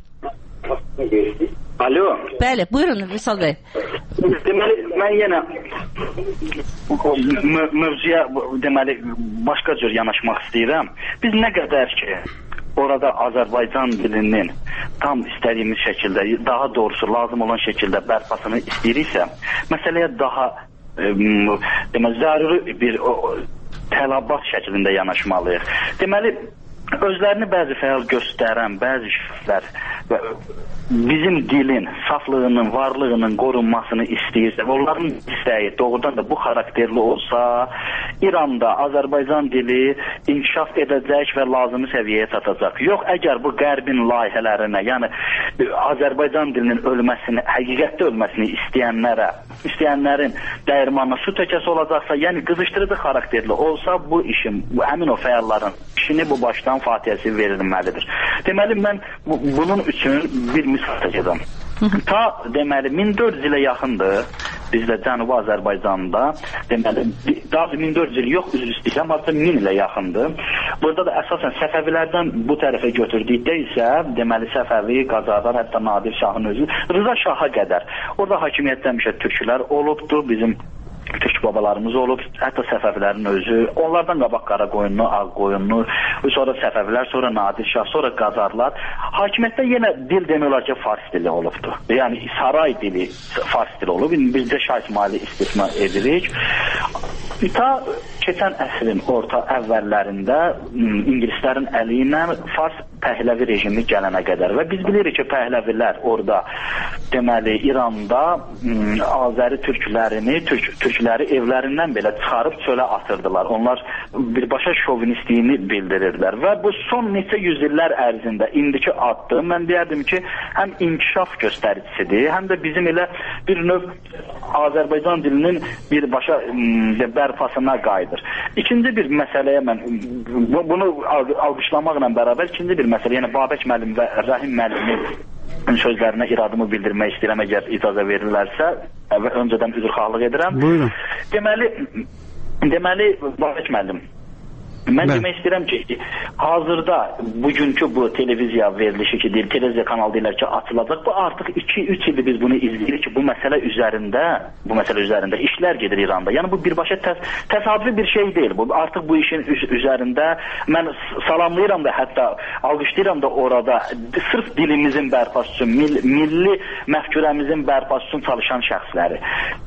Alo. Bəli, buyurun Vüsal bəy. Deməli, mən yenə mövzuya deməli başqa cür yanaşmaq istəyirəm. Biz nə qədər ki orada Azərbaycan dilinin tam istədiyimiz şəkildə, daha doğrusu lazım olan şəkildə bərpasını istəyiriksə, məsələyə daha deməli, zəruri bir tələbat şəklində yanaşmalıyıq. Deməli, özlərini bəzi fəal göstərən, bəzi şəxslər bizim dilin, saflığının, varlığının qorunmasını istəyirsə, onların istəyi doğrudan da bu xarakterli olsa, İranda Azərbaycan dili inkişaf edəcək və lazımi səviyyəyə çatacaq. Yox, əgər bu qərbin layihələrinə, yəni Azərbaycan dilinin ölməsini, həqiqətdə ölməsini istəyənlərin dəyirmanına su tökəsi olacaqsa, yəni qızışdırıcı xarakterli olsa, bu işin, həmin o fəalların işini bu başdan fatihəsi verilməlidir. Deməli, mən bunun üçün bir misal çəkəcəm. Ta deməli 1400 ilə yaxındır bizdə Cənubi Azərbaycanda, deməli daha 1400 il yox, üzr istəyirəm, hatta 1000 ilə yaxındır. Burada da əsasən Səfəvilərdən bu tərəfə götürdükdə isə deməli Səfəvi, Qacarlar, hətta Nadir Şahın özü, Rıza Şaha qədər. Orada hakimiyyətdə həmişə türklər olubdur, bizim türk babalarımız olub, hətta Səfəvilərin özü, onlardan qabaq Qaraqoyunlu, Ağqoyunlu, sonra Səfəvilər, sonra Nadir Şah, sonra Qacarlar. Hakimiyyətdə yenə dil demək olar ki, fars dili olubdur. Yəni saray dili fars dili olub. Bizdə Şah İsmaili istisna edirik. Ta keçən əsrin orta əvvəllərində İngilislərin əli ilə fars Pəhləvi rejimi gələnə qədər və biz bilirik ki, Pəhləvilər orada deməli İranda Azəri türkləri evlərindən belə çıxarıb çölə atırdılar. Onlar birbaşa şovinistliyini bildirirlər və bu son neçə yüzillər ərzində indiki addım, mən deyərdim ki, həm inkişaf göstəricisidir, həm də bizim elə bir növ Azərbaycan dilinin birbaşa bərpasına qayıdır. İkinci bir məsələyə mən bunu alqışlamaqla bərabər ikinci bir məsələ, yəni Babək müəllim və Rəhim müəllimin sözlərinə iradımı bildirmək istəyirəm, əgər icazə verirlərsə, öncədən üzrxahlıq edirəm. Buyurun. Deməli Babək müəllim, mən demək istəyirəm ki, hazırda bugünkü bu televiziya verilişi ki, televiziya kanalı deyirlər ki, açılacaq. Bu artıq 2-3 ildir biz bunu izləyirik ki, bu məsələ üzərində işlər gedir İranda. Yəni bu birbaşa təsadüfi bir şey deyil. Bu artıq bu işin üzərində mən salamlayıram da, hətta alqışlayıram da orada sırf dilimizin bərpası üçün, milli məfkürəmizin bərpası üçün çalışan şəxsləri.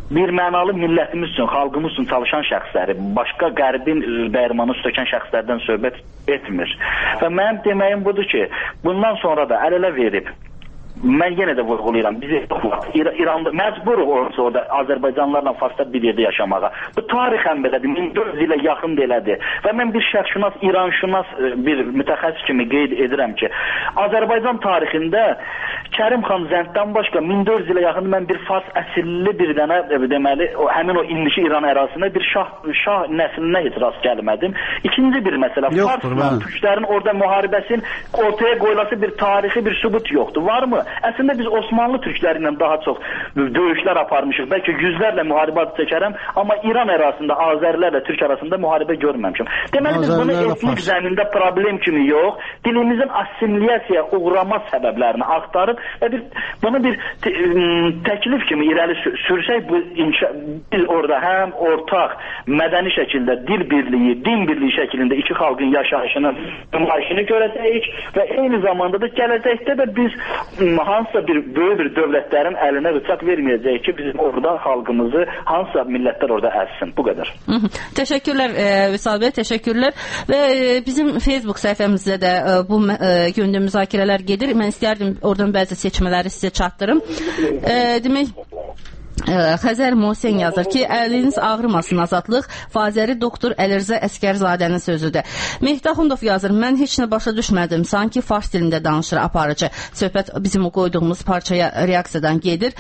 bir mənalı millətimiz üçün, xalqımız üçün çalışan şəxsləri, başqa qərbin dəyirmanı sökən şəxslərdən söhbət etmir. Və mənim deməyim budur ki, bundan sonra da əl-ələ verib, mən yenə də vurğulayıram, biz İranda məcburuq orada Azərbaycanlılarla Farsda bir yerdə yaşamağa. Bu tarixən belədir, 1400 ilə yaxın belədir. Və mən bir şərqşünas, İranşünas bir mütəxəssis kimi qeyd edirəm ki, Azərbaycan tarixində Kərim xan Zənddən başqa 1400 ilə yaxın mən bir Fars əsilli bir dənə deməli, həmin o indiki İran ərazisində bir şah nəslinə heç rast gəlmədim. İkinci bir məsələ, Farsla türklərin orada müharibəsinin ortaya qoyulası bir tarixi bir sübut yoxdur. Varmı? Əslində biz Osmanlı türkləri ilə daha çox döyüşlər aparmışıq. Bəlkə yüzlərlə müharibə adı çəkərəm, amma İran ərazisində Azərilərlə Türk arasında müharibə görməmişəm. Deməli biz bunu etnik zəmində problem kimi yox, dilimizin assimiliyasiyaya uğrama səbəblərini axtarıb və bunu bir təklif kimi irəli sürsək, biz orada həm ortaq mədəni şəkildə dil birliyi, din birliyi şəklində iki xalqın yaşayışının nümayişini görəcəyik və eyni zamanda da gələcəkdə də biz hansısa bir böyük bir dövlətlərin əlinə rıçaq verməyəcək ki, bizim orada xalqımızı hansısa millətlər orada əzsin. Bu qədər. Təşəkkürlər Vüsal bəy, təşəkkürlər. Və bizim Facebook səhifəmizdə də bu yöndə müzakirələr gedir. Mən istərdim oradan bəzi seçmələri sizə çatdırım. Demək, Xəzər Mohsen yazır ki, əliniz ağrımasın Azadlıq, Fazəri doktor Əlirza Əskərzadənin sözüdür. Mehdaxundov yazır, mən heç nə başa düşmədim, sanki fars dilində danışır aparıcı. Söhbət bizim o qoyduğumuz parçaya reaksiyadan gedir.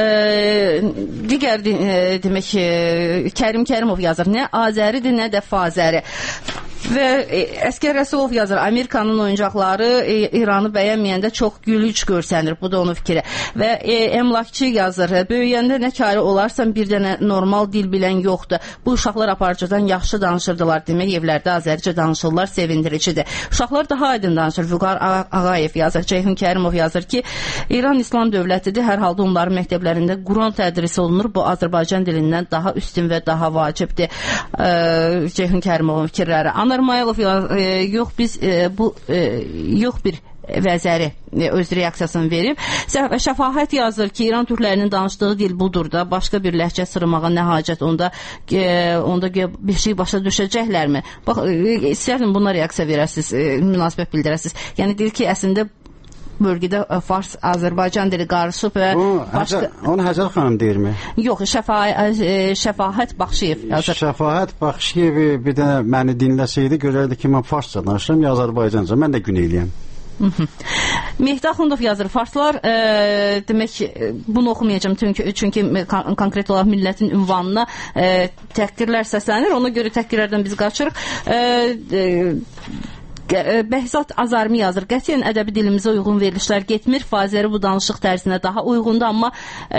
Digər demək, Kərim Kərimov yazır, nə Azəridir, nə də Fazəri. Və Əskər Rəsulov yazır, Amerikanın oyuncaqları İranı bəyənməyəndə çox gülünc görsənir. Bu da onun fikri. Və Emlakçı yazır, böyüyəndə nə karı olarsan bir dənə normal dil bilən yoxdur. Bu uşaqlar aparıcıdan yaxşı danışırdılar. Demək, evlərdə Azəricə danışırlar, sevindiricidir. Uşaqlar daha aydın danışır. Vüqar Ağayev yazır, Ceyhun Kərimov yazır ki, İran İslam dövlətidir. Hər halda onların məktəblərində Quran tədris olunur. Bu Azərbaycan dilindən daha üstün və daha vacibdir. Ceyhun Kərimovun fikirləri. Anar Mayalov yox, biz yox bir vəzəri öz reaksiyasını verib. Şəfahət yazır ki, İran türklərinin danışdığı dil budur da, başqa bir ləhcə sırmağa nə hacət, onda bir şey başa düşəcəklərmi? Bax, istərdim buna reaksiya verəsiniz, münasibət bildirəsiniz. Yəni, deyir ki, əslində bölgədə Fars, Azərbaycan dili qarışıb və onu Həzər xanım deyirmi? Yox, Şəfahət Baxşiyev yazır. Şəfahət Baxşiyev bir də məni dinləsəydi, görərdi ki, mən Farsca danışıram, ya Azərbaycanca, mən də güneyliyəm. Mehdaxundov yazır, Farslar demək, bunu oxumayacağım çünki konkret olaraq millətin ünvanına təhqirlər səslənir, ona görə təhqirlərdən biz qaçırıq. Bəhzat Azarmi yazır, qətiyyən ədəbi dilimizə uyğun verilişlər getmir, Fazəri bu danışıq tərzinə daha uyğundur, amma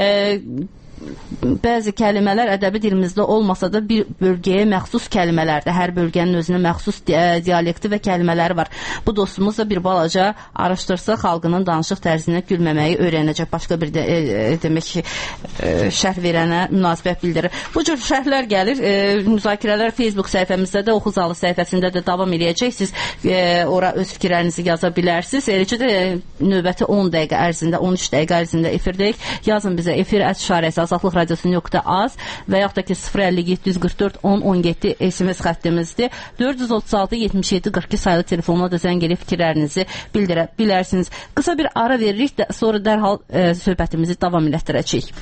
bəzi kəlmələr ədəbi dilimizdə olmasa da bir bölgəyə məxsus kəlmələrdir. Hər bölgənin özünə məxsus dialekti və kəlmələri var. Bu dostumuz da bir balaca araşdırsa xalqının danışıq tərzinə gülməməyi öyrənəcək. Başqa bir demək şərh verənə münasibət bildirir. Bu cür şərhlər gəlir. Müzakirələr Facebook səhifəmizdə də, Oxuzalı səhifəsində də davam edəcək. Siz ora öz fikirlərinizi yaza bilərsiniz. Eləcə də növbəti 10 dəqiqə ərzində, 13 dəqiqə ərzində efirdəyik. Yazın bizə efir @şarəsi Azadlıq Radiosu.az və yaxud da ki 050-744-1017 SMS xəttimizdir. 436-77-42 sayılı telefonla da zəng edib fikirlərinizi bildirə bilərsiniz. Qısa bir ara veririk də sonra dərhal söhbətimizi davam elətdirəcəyik.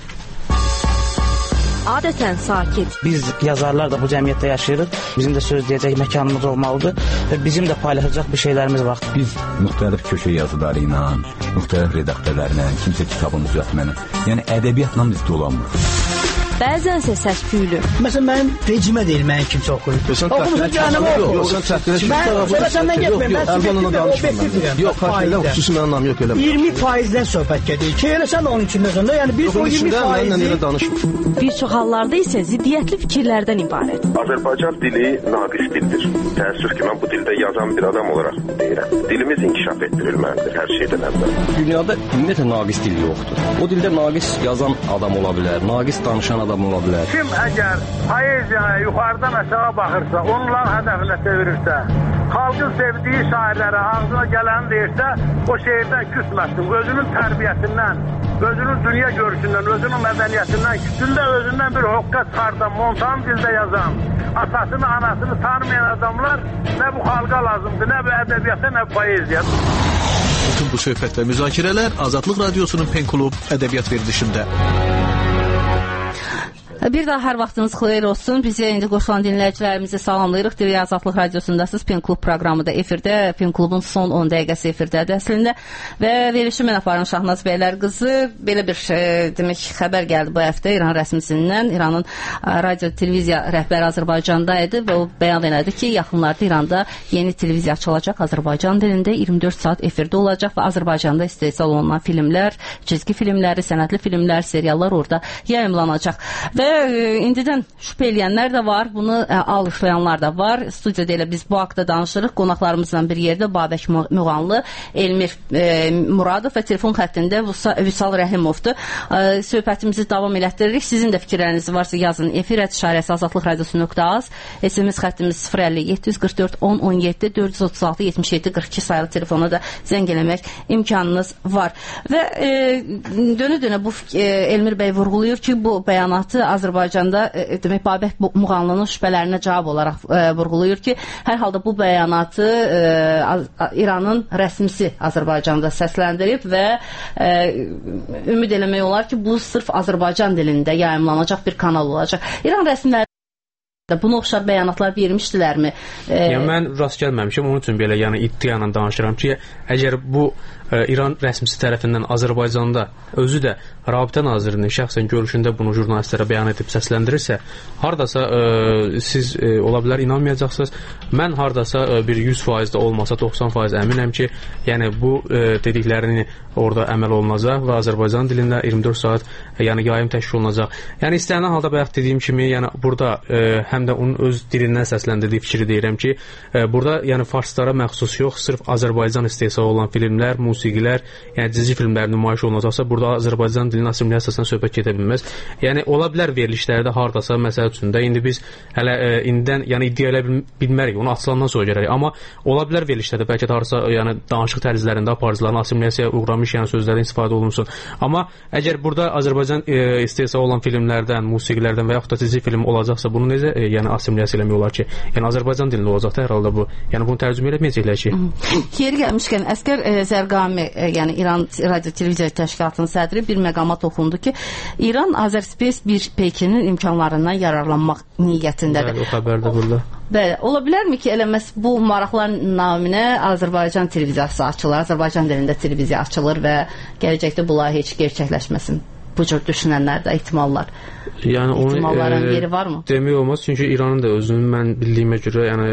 Adətən sakit. Biz yazarlar da bu cəmiyyətdə yaşayırıq. Bizim də söz deyəcək məkanımız olmalıdır və bizim də paylaşacaq bir şeylərimiz var. Biz müxtəlif köşə yazıları ilə, müxtəlif redaktörlərlə, kimsə kitabını düzəltməklə, yəni ədəbiyyatla biz dolanmırıq. Bəzənsə səs-küylü. Məsələn, mənim rejimə deyil, mənim kimsə oxuyur. Oxumusun canım, oxu. Mən səndən getməyim, mən sübyetiv və obyektiv. Yox, fayda, xüsusi mənim nam yox, elə. 20%-dən söhbət gedir ki, elə sən də onun içində sonra, yəni biz o 20%-i... Bir çox hallarda isə ziddiyyətli fikirlərdən ibarət. Azərbaycan dili naqis dildir. Təəssüf ki, mən bu dildə yazan bir adam olaraq deyirəm. Dilimiz inkişaf etdirilməlidir hər şeydən əvvəl. Dünyada ümumiyyətlə naqis dil yoxdur. O dildə naqis yazan adam ola bilər, naqis danışan adam adam ola bilər. Kim əgər poeziyaya yuxarıdan aşağı baxırsa, onların hədəfinə çevirirsə, xalqın sevdiyi şairlərə ağzına gələni deyirsə, o şeirdən küsməsin. Özünün tərbiyəsindən, özünün dünya görüşündən, özünün mədəniyyətindən, kütündə özündən bir hoqqa çıxardan, montan dildə yazan, atasını, anasını tanımayan adamlar nə bu xalqa lazımdır, nə bu ədəbiyyata, nə bu poeziya. Bütün bu söhbət və müzakirələr Azadlıq Radiosunun Pen Klub ədəbiyyat verilişində. Bir daha hər vaxtınız xeyir olsun. Bizi indi qoşulan dinləyicilərimizi salamlayırıq. TV Azadlıq Radiosundasınız. Pen Klub proqramı da efirdə. Pen Klubun son 10 dəqiqəsi efirdədir əslində. Və verilişi mən aparım Şahnaz bəylər qızı. Belə bir demək xəbər gəldi bu həftə İran rəsmisindən. İranın radio televiziya rəhbəri Azərbaycanda idi və o bəyan elədi ki, yaxınlarda İranda yeni televiziya açılacaq Azərbaycan dilində 24 saat efirdə olacaq və Azərbaycanda istehsal olunan filmlər, cizgi filmləri, sənədli filmlər, seriallar orada yayımlanacaq. Və indidən şübhə eləyənlər də var, bunu alışlayanlar da var. Studiyada elə biz bu haqda danışırıq. Qonaqlarımızla bir yerdə Babək Müğanlı, Elmir Muradov və telefon xəttində Vüsal Rəhimovdur. Söhbətimizi davam elətdiririk. Sizin də fikirləriniz varsa yazın. efir@azadlıqradiosu.az, SMS xəttimiz 050-744-1017-436-77-42 sayılı telefona da zəng eləmək imkanınız var. Və dönə-dönə bu Elmir bəy vurğulayır ki, bu bəyanatı Azərbaycanda demək Babək Müğanlının şübhələrinə cavab olaraq vurğulayır ki, hər halda bu bəyanatı İranın rəsmisi Azərbaycanda səsləndirib və ümid eləmək olar ki, bu sırf Azərbaycan dilində yayımlanacaq bir kanal olacaq. İran rəsmiləri bunu oxşar bəyanatlar vermişdilərmi? Yəni mən rast gəlməmişəm, onun üçün belə yəni iddia ilə danışıram ki, əgər bu İran rəsmisi tərəfindən Azərbaycanda özü də Rabitə Nazirinin şəxsən görüşündə bunu jurnalistlərə bəyan edib səsləndirirsə, hardasa siz ola bilər inanmayacaqsınız. Mən hardasa bir 100% də olmasa 90% əminəm ki, yəni bu dediklərini orada əməl olunacaq və Azərbaycan dilində 24 saat yəni yayım təşkil olunacaq. Yəni istənilən halda bayaq dediyim kimi, yəni burada həm də onun öz dilindən səsləndirdiyi fikri deyirəm ki, burada yəni farslara məxsus yox, sırf Azərbaycan istehsal olan filmlər, musiqilər, yəni dizi filmlər nümayiş olunacaqsa, burada Azərbaycan dilinin assimiliyasiyasından söhbət gedə bilməz. Yəni ola bilər verilişlərdə hardasa məsəl üçün də indi biz hələ indidən yəni iddia elə bilmərik, onu açılandan sonra görərik. Amma ola bilər verilişlərdə bəlkə də hardasa yəni danışıq tərzlərində aparıcıların assimiliyasiyaya uğramış yəni sözlərdən istifadə olunsun. Amma əgər burada Azərbaycan istehsal olan filmlərdən, musiqilərdən və yaxud da dizi film olacaqsa, bunu necə yəni assimiliyasiya eləmək olar ki? Yəni Azərbaycan dilində olacaq da hər halda bu. Yəni bunu tərcümə eləməyəcəklər ki. Yeri gəlmişkən Əsgər Zərqami, yəni İran Radio Televiziya Təşkilatının sədri bir məqama toxundu ki, İran Azərspace bir Pekinin imkanlarından yararlanmaq niyyətindədir. Bəli, o xəbərdə burada. Bəli, ola bilərmi ki, elə məhz bu maraqlar naminə Azərbaycan televiziyası açılır, Azərbaycan dilində televiziya açılır və gələcəkdə bu layihə heç gerçəkləşməsin? Bu cür düşünənlər də ihtimallar. Yəni ihtimalların yeri varmı? Demək olmaz, çünki İranın da özünün mən bildiyimə görə yəni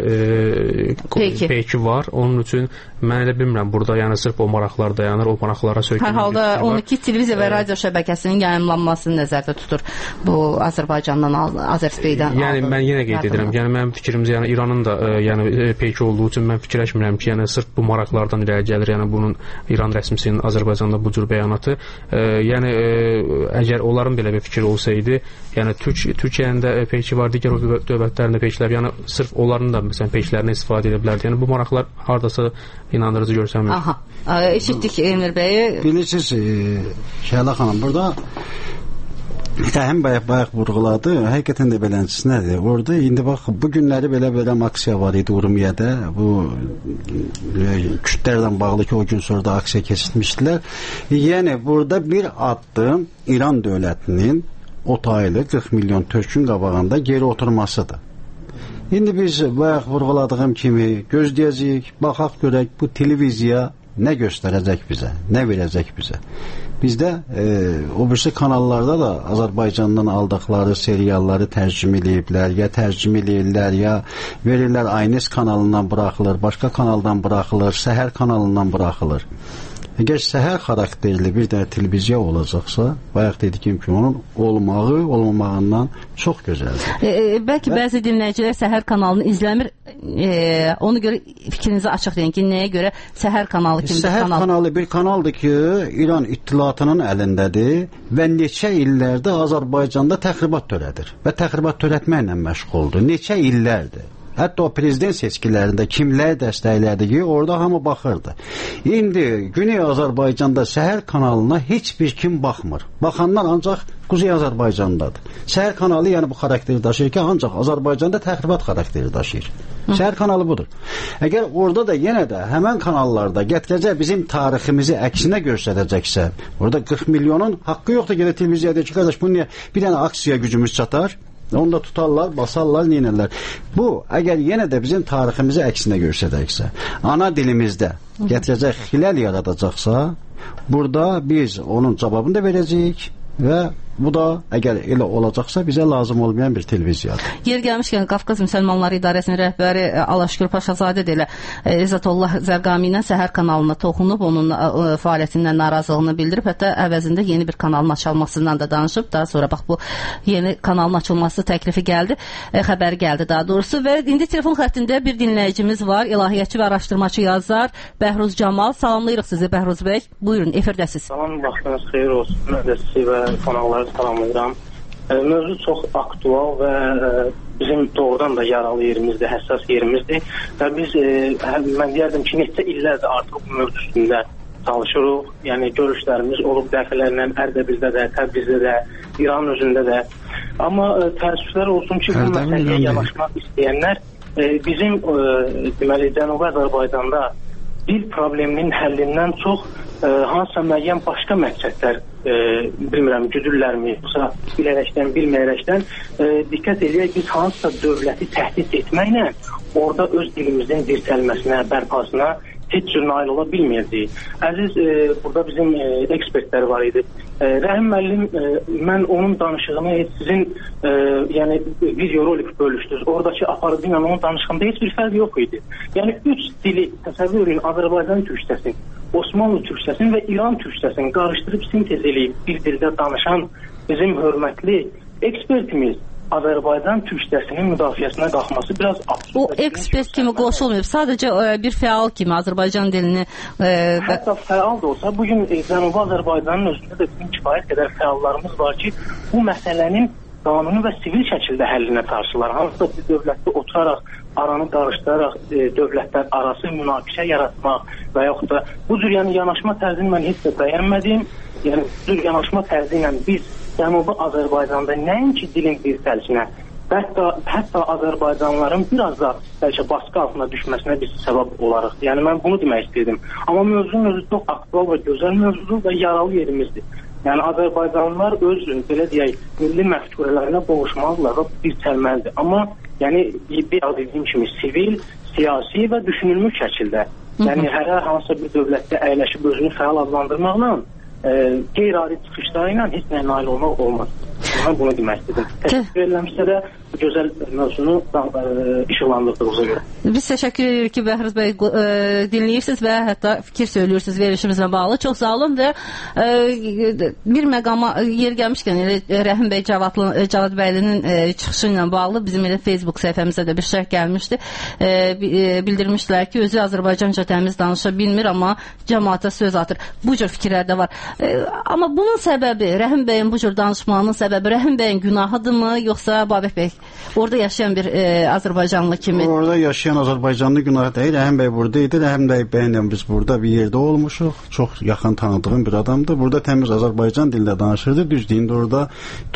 peki var. Onun üçün mən elə bilmirəm burada yəni sırf o maraqlar dayanır, o maraqlara söykənir. Hər halda 12 televiziya və radio şəbəkəsinin yayımlanmasını nəzərdə tutur bu Azərbaycandan, Azərbaycandan. Yəni mən yenə qeyd edirəm, yəni mənim fikrimcə yəni İranın da yəni peki olduğu üçün mən fikirləşmirəm ki, yəni sırf bu maraqlardan irəli gəlir, yəni bunun İran rəsmisinin Azərbaycanda bu cür bəyanatı. Yəni əgər onların belə bir fikir olsaydı, yəni Türkiyənin də peki var, digər dövlətlərin də pekilər, yəni sırf onların da məsələn peklərinə istifadə edə bilərdi. Yəni bu maraqlar hardasa inandırıcı görsənmir. Aha. Eşitdik Emir bəyi. Bilirsiniz Şəhla xanım, burada Rəhim bayaq vurğuladı. Həqiqətən də beləncəsi nədir? Orada indi bax bu günləri belə aksiya var idi Urmiyədə. Bu kütlərlə bağlı ki, o gün sonra da aksiya keçirmişdilər. Yəni burada bir addım İran dövlətinin o taylı 40 milyon türkün qabağında geri oturmasıdır. İndi biz bayaq vurğuladığım kimi gözləyəcəyik, baxaq görək bu televiziya nə göstərəcək bizə, nə verəcək bizə. Bizdə o birisi kanallarda da Azərbaycandan aldıqları serialları tərcümə eləyiblər, ya tərcümə eləyirlər, ya verirlər Aynes kanalından buraxılır, başqa kanaldan buraxılır, Səhər kanalından buraxılır. Əgər səhər xarakterli bir dənə televiziya olacaqsa, bayaq dediyim kimi onun olmağı, olmamağından çox gözəldir. Bəlkə bəzi dinləyicilər səhər kanalını izləmir. Ona görə fikrinizi açıq deyin ki, nəyə görə səhər kanalı kimi bir kanal? Səhər kanalı bir kanaldır ki, İran İttilatının əlindədir və neçə illərdə Azərbaycanda təxribat törədir və təxribat törətməklə məşğuldur. Neçə illərdir. Hətta o prezident seçkilərində kimlər dəstəklədi ki, orada hamı baxırdı. İndi Güney Azərbaycanda səhər kanalına heç bir kim baxmır. Baxanlar ancaq Kuzey Azərbaycandadır. Səhər kanalı yəni bu xarakteri daşıyır ki, ancaq Azərbaycanda təxribat xarakteri daşıyır. Səhər kanalı budur. Əgər orada da yenə də həmən kanallarda gətirəcək bizim tariximizi əksinə göstərəcəksə, orada 40 milyonun haqqı yoxdur ki, televiziyada ki, qardaş, bu niyə bir dənə aksiya gücümüz çatar? Onu da tutarlar, basarlar, neynirlər. Bu, əgər yenə də bizim tariximizi əksinə göstərəcəksə, ana dilimizdə gətirəcək xilal yaradacaqsa, burada biz onun cavabını da verəcəyik və bu da əgər elə olacaqsa bizə lazım olmayan bir televiziyadır. Yer gəlmişkən Qafqaz Müsəlmanları İdarəsinin rəhbəri Alaşgür Paşazadə də elə İzzətullah Zərqami ilə səhər kanalına toxunub, onun fəaliyyətindən narazılığını bildirib, hətta əvəzində yeni bir kanalın açılmasından da danışıb. Daha sonra bax bu yeni kanalın açılması təklifi gəldi, xəbəri gəldi daha doğrusu və indi telefon xəttində bir dinləyicimiz var, ilahiyyatçı və araşdırmacı yazar Bəhruz Camal. Salamlayırıq sizi Bəhruz bəy. Buyurun, efirdəsiz. Salam, vaxtınız xeyir olsun. Mən də sizi və qonaqları salamlayıram. Mövzu çox aktual və bizim doğrudan da yaralı yerimizdir, həssas yerimizdir və biz, mən deyərdim ki, neçə illərdir artıq bu mövzu üstündə çalışırıq. Yəni, görüşlərimiz olub dəfələrlə Ərdəbildə də, Təbrizdə də, İran özündə də. Amma təəssüflər olsun ki, bu məsələyə yanaşmaq istəyənlər bizim, deməli, Cənubi Azərbaycanda bir problemin həllindən çox hansısa müəyyən başqa məqsədlər, bilmirəm, güdürlərmi, yoxsa bilərəkdən, bilməyərəkdən diqqət eləyək, biz hansısa dövləti təhdid etməklə orada öz dilimizin dirçəlməsinə, bərpasına heç cür nail ola bilməyəcəyik. Əziz, burada bizim ekspertlər var idi. Rəhim müəllim, mən onun danışığını sizin yəni video rolik bölüşdünüz. Oradakı aparıcı ilə onun danışığında heç bir fərq yox idi. Yəni 3 dili təsəvvür edin, Azərbaycan türkçəsini, Osmanlı türkçəsini və İran türkçəsini qarışdırıb sintez eləyib bir dildə danışan bizim hörmətli ekspertimiz Azərbaycan türkçəsinin müdafiəsinə qalxması biraz absurd. O ekspert kimi qoşulmayıb, sadəcə bir fəal kimi Azərbaycan dilini... Hətta fəal da olsa, bugün Cənubi Azərbaycanın özündə də bizim kifayət qədər fəallarımız var ki, bu məsələnin qanuni və sivil şəkildə həllinə qarşılar. Hansısa bir dövlətdə oturaraq, aranı qarışdıraraq dövlətlər arası münaqişə yaratmaq və yaxud da bu cür yanaşma tərzini mən heç də bəyənmədim. Yəni, bu cür yanaşma tərzi ilə biz Cənubi Azərbaycanda nəinki dilin dirçəlişinə, hətta Azərbaycanlıların biraz da bəlkə baskı altına düşməsinə biz səbəb olarıq. Yəni, mən bunu demək istəyirdim. Amma mövzunun özü çox aktual və gözəl mövzudur və yaralı yerimizdir. Yəni, Azərbaycanlılar öz, belə deyək, milli məfkurələrinə boğuşmalıdırlar və dirçəlməlidir. Amma, yəni, bir dediyim kimi, sivil, siyasi və düşünülmüş şəkildə, yəni, hər hansısa bir dövlətdə əyləşib özünü fəal adlandırmaqla qeyri-adi çıxışları ilə heç nəyə nail olmaq olmaz. Mən bunu demək istedim. Təşəkkür eləmişsə də bu gözəl mövzunu işıqlandırdığınıza görə. Biz təşəkkür edirik ki, Bəhruz bəy dinləyirsiniz və hətta fikir söylüyorsunuz verişimizlə bağlı. Çox sağ olun və bir məqama yer gəlmişkən Rəhim bəy Cavad bəylinin çıxışı ilə bağlı bizim elə Facebook səhifəmizdə də bir şərh gəlmişdi. Bildirmişdilər ki, özü Azərbaycanca təmiz danışa bilmir, amma cəmaata söz atır. Bu cür fikirlər də var. Amma bunun səbəbi, Rəhim bəyin bu cür danışmağının səbəbi Rəhim bəyin günahıdırmı, yoxsa Babək bəy orada yaşayan bir Azərbaycanlı kimi? Orada yaşayan Azərbaycanlı günahı deyil. Rəhim bəy burada idi. Rəhim bəylə biz burada bir yerdə olmuşuq. Çox yaxın tanıdığım bir adamdır. Burada təmiz Azərbaycan dilində danışırdı. Düzdür, orada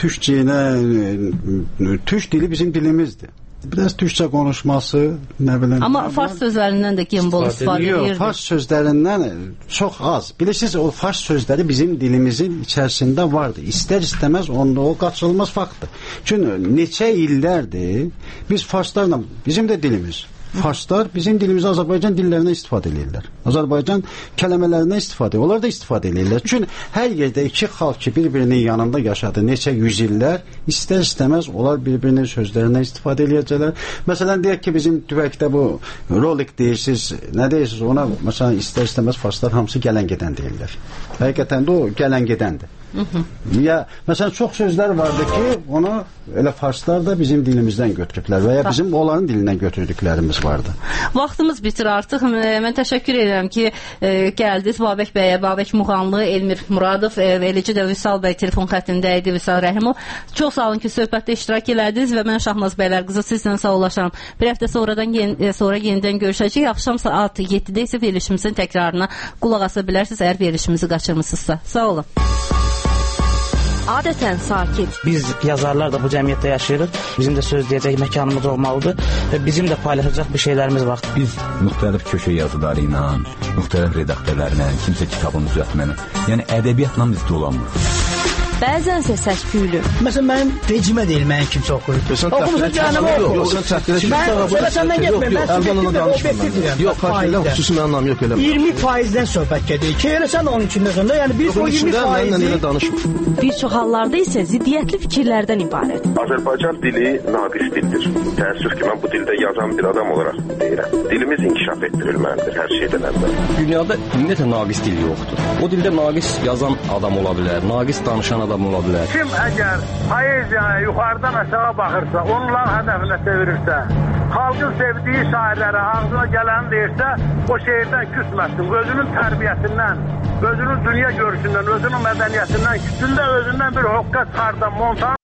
türk dili bizim dilimizdir. Biraz türkçə konuşması, nə bileyim. Amma fars sözlərindən də gembol istifadə edirdi. Yox, fars sözlərindən çox az. Bilirsiniz, o fars sözləri bizim dilimizin içərisində vardı. İstər istəməz onda o qaçılmaz faktdır. Çünki neçə illərdir biz farslarla, bizim də dilimiz farslar bizim dilimizi Azərbaycan dillərindən istifadə edirlər. Azərbaycan kəlmələrindən istifadə edirlər. Onlar da istifadə edirlər. Çünki hər yerdə iki xalq ki, bir-birinin yanında yaşadı neçə yüz illər, istər-istəməz onlar bir-birinin sözlərindən istifadə edəcəklər. Məsələn, deyək ki, bizim düvəkdə bu rolik deyirsiniz, nə deyirsiniz ona, məsələn, istər-istəməz farslar hamısı gələn-gedən deyirlər. Həqiqətən də o gələn-gedəndir. Ya, məsələn, çox sözlər vardı ki, onu elə farslar da bizim dilimizdən götürüblər və ya bizim onların dilindən götürdüklərimiz vardı. Vaxtımız bitir artıq. Mən təşəkkür edirəm ki, gəldiniz Babək bəyə, Babək Muğanlı, Elmir Muradov, eləcə də Vüsal bəy telefon xəttində idi, Vüsal Rəhimov. Çox sağ olun ki, söhbətdə iştirak elədiniz və mən Şahnaz Bəylərqızı sizlə sağollaşıram. Bir həftə sonra yenidən görüşəcəyik. Axşam saat 7-də isə verilişimizin təkrarına qulaq asa bilərsiniz, əgər verilişimizi qaçırmısınızsa. Sağ olun. Adətən sakit. Biz yazarlar da bu cəmiyyətdə yaşayırıq. Bizim də söz deyəcək məkanımız olmalıdır və bizim də paylaşacaq bir şeylərimiz var. Biz müxtəlif köşə yazıları ilə, müxtəlif redaktörlərlə, kimsə kitabını düzəltməklə, yəni ədəbiyyatla biz dolanmırıq. Bəzənsə səs-küylü. Məsələn, mənim vecimə deyil, mənim kimsə oxuyur. Oxumusun canımı oxuyur. Mən səndən getməyim, mən obyektiv yox, xüsusi mənam yox elə. 20%-dən söhbət gedir. Ki, elə sən onun içində sonra, yəni biz o 20%-i... Bir çox hallarda isə ziddiyyətli fikirlərdən ibarət. Azərbaycan dili naqis dildir. Təəssüf ki, mən bu dildə yazan bir adam olaraq deyirəm. Dilimiz inkişaf etdirilməlidir hər şeydən əvvəl. Dünyada ümumiyyətlə naqis dil yoxdur. O dildə naqis yazan adam ola bilər, naqis danışan adam ola bilər. Kim əgər poeziyaya yuxarıdan aşağı baxırsa, onların hədəfinə çevirirsə, xalqın sevdiyi şairlərə ağzına gələni deyirsə, o şeirdən küsməsin. Özünün tərbiyəsindən, özünün dünya görüşündən, özünün mədəniyyətindən, küsündə özündən bir hoqqa çıxardan montan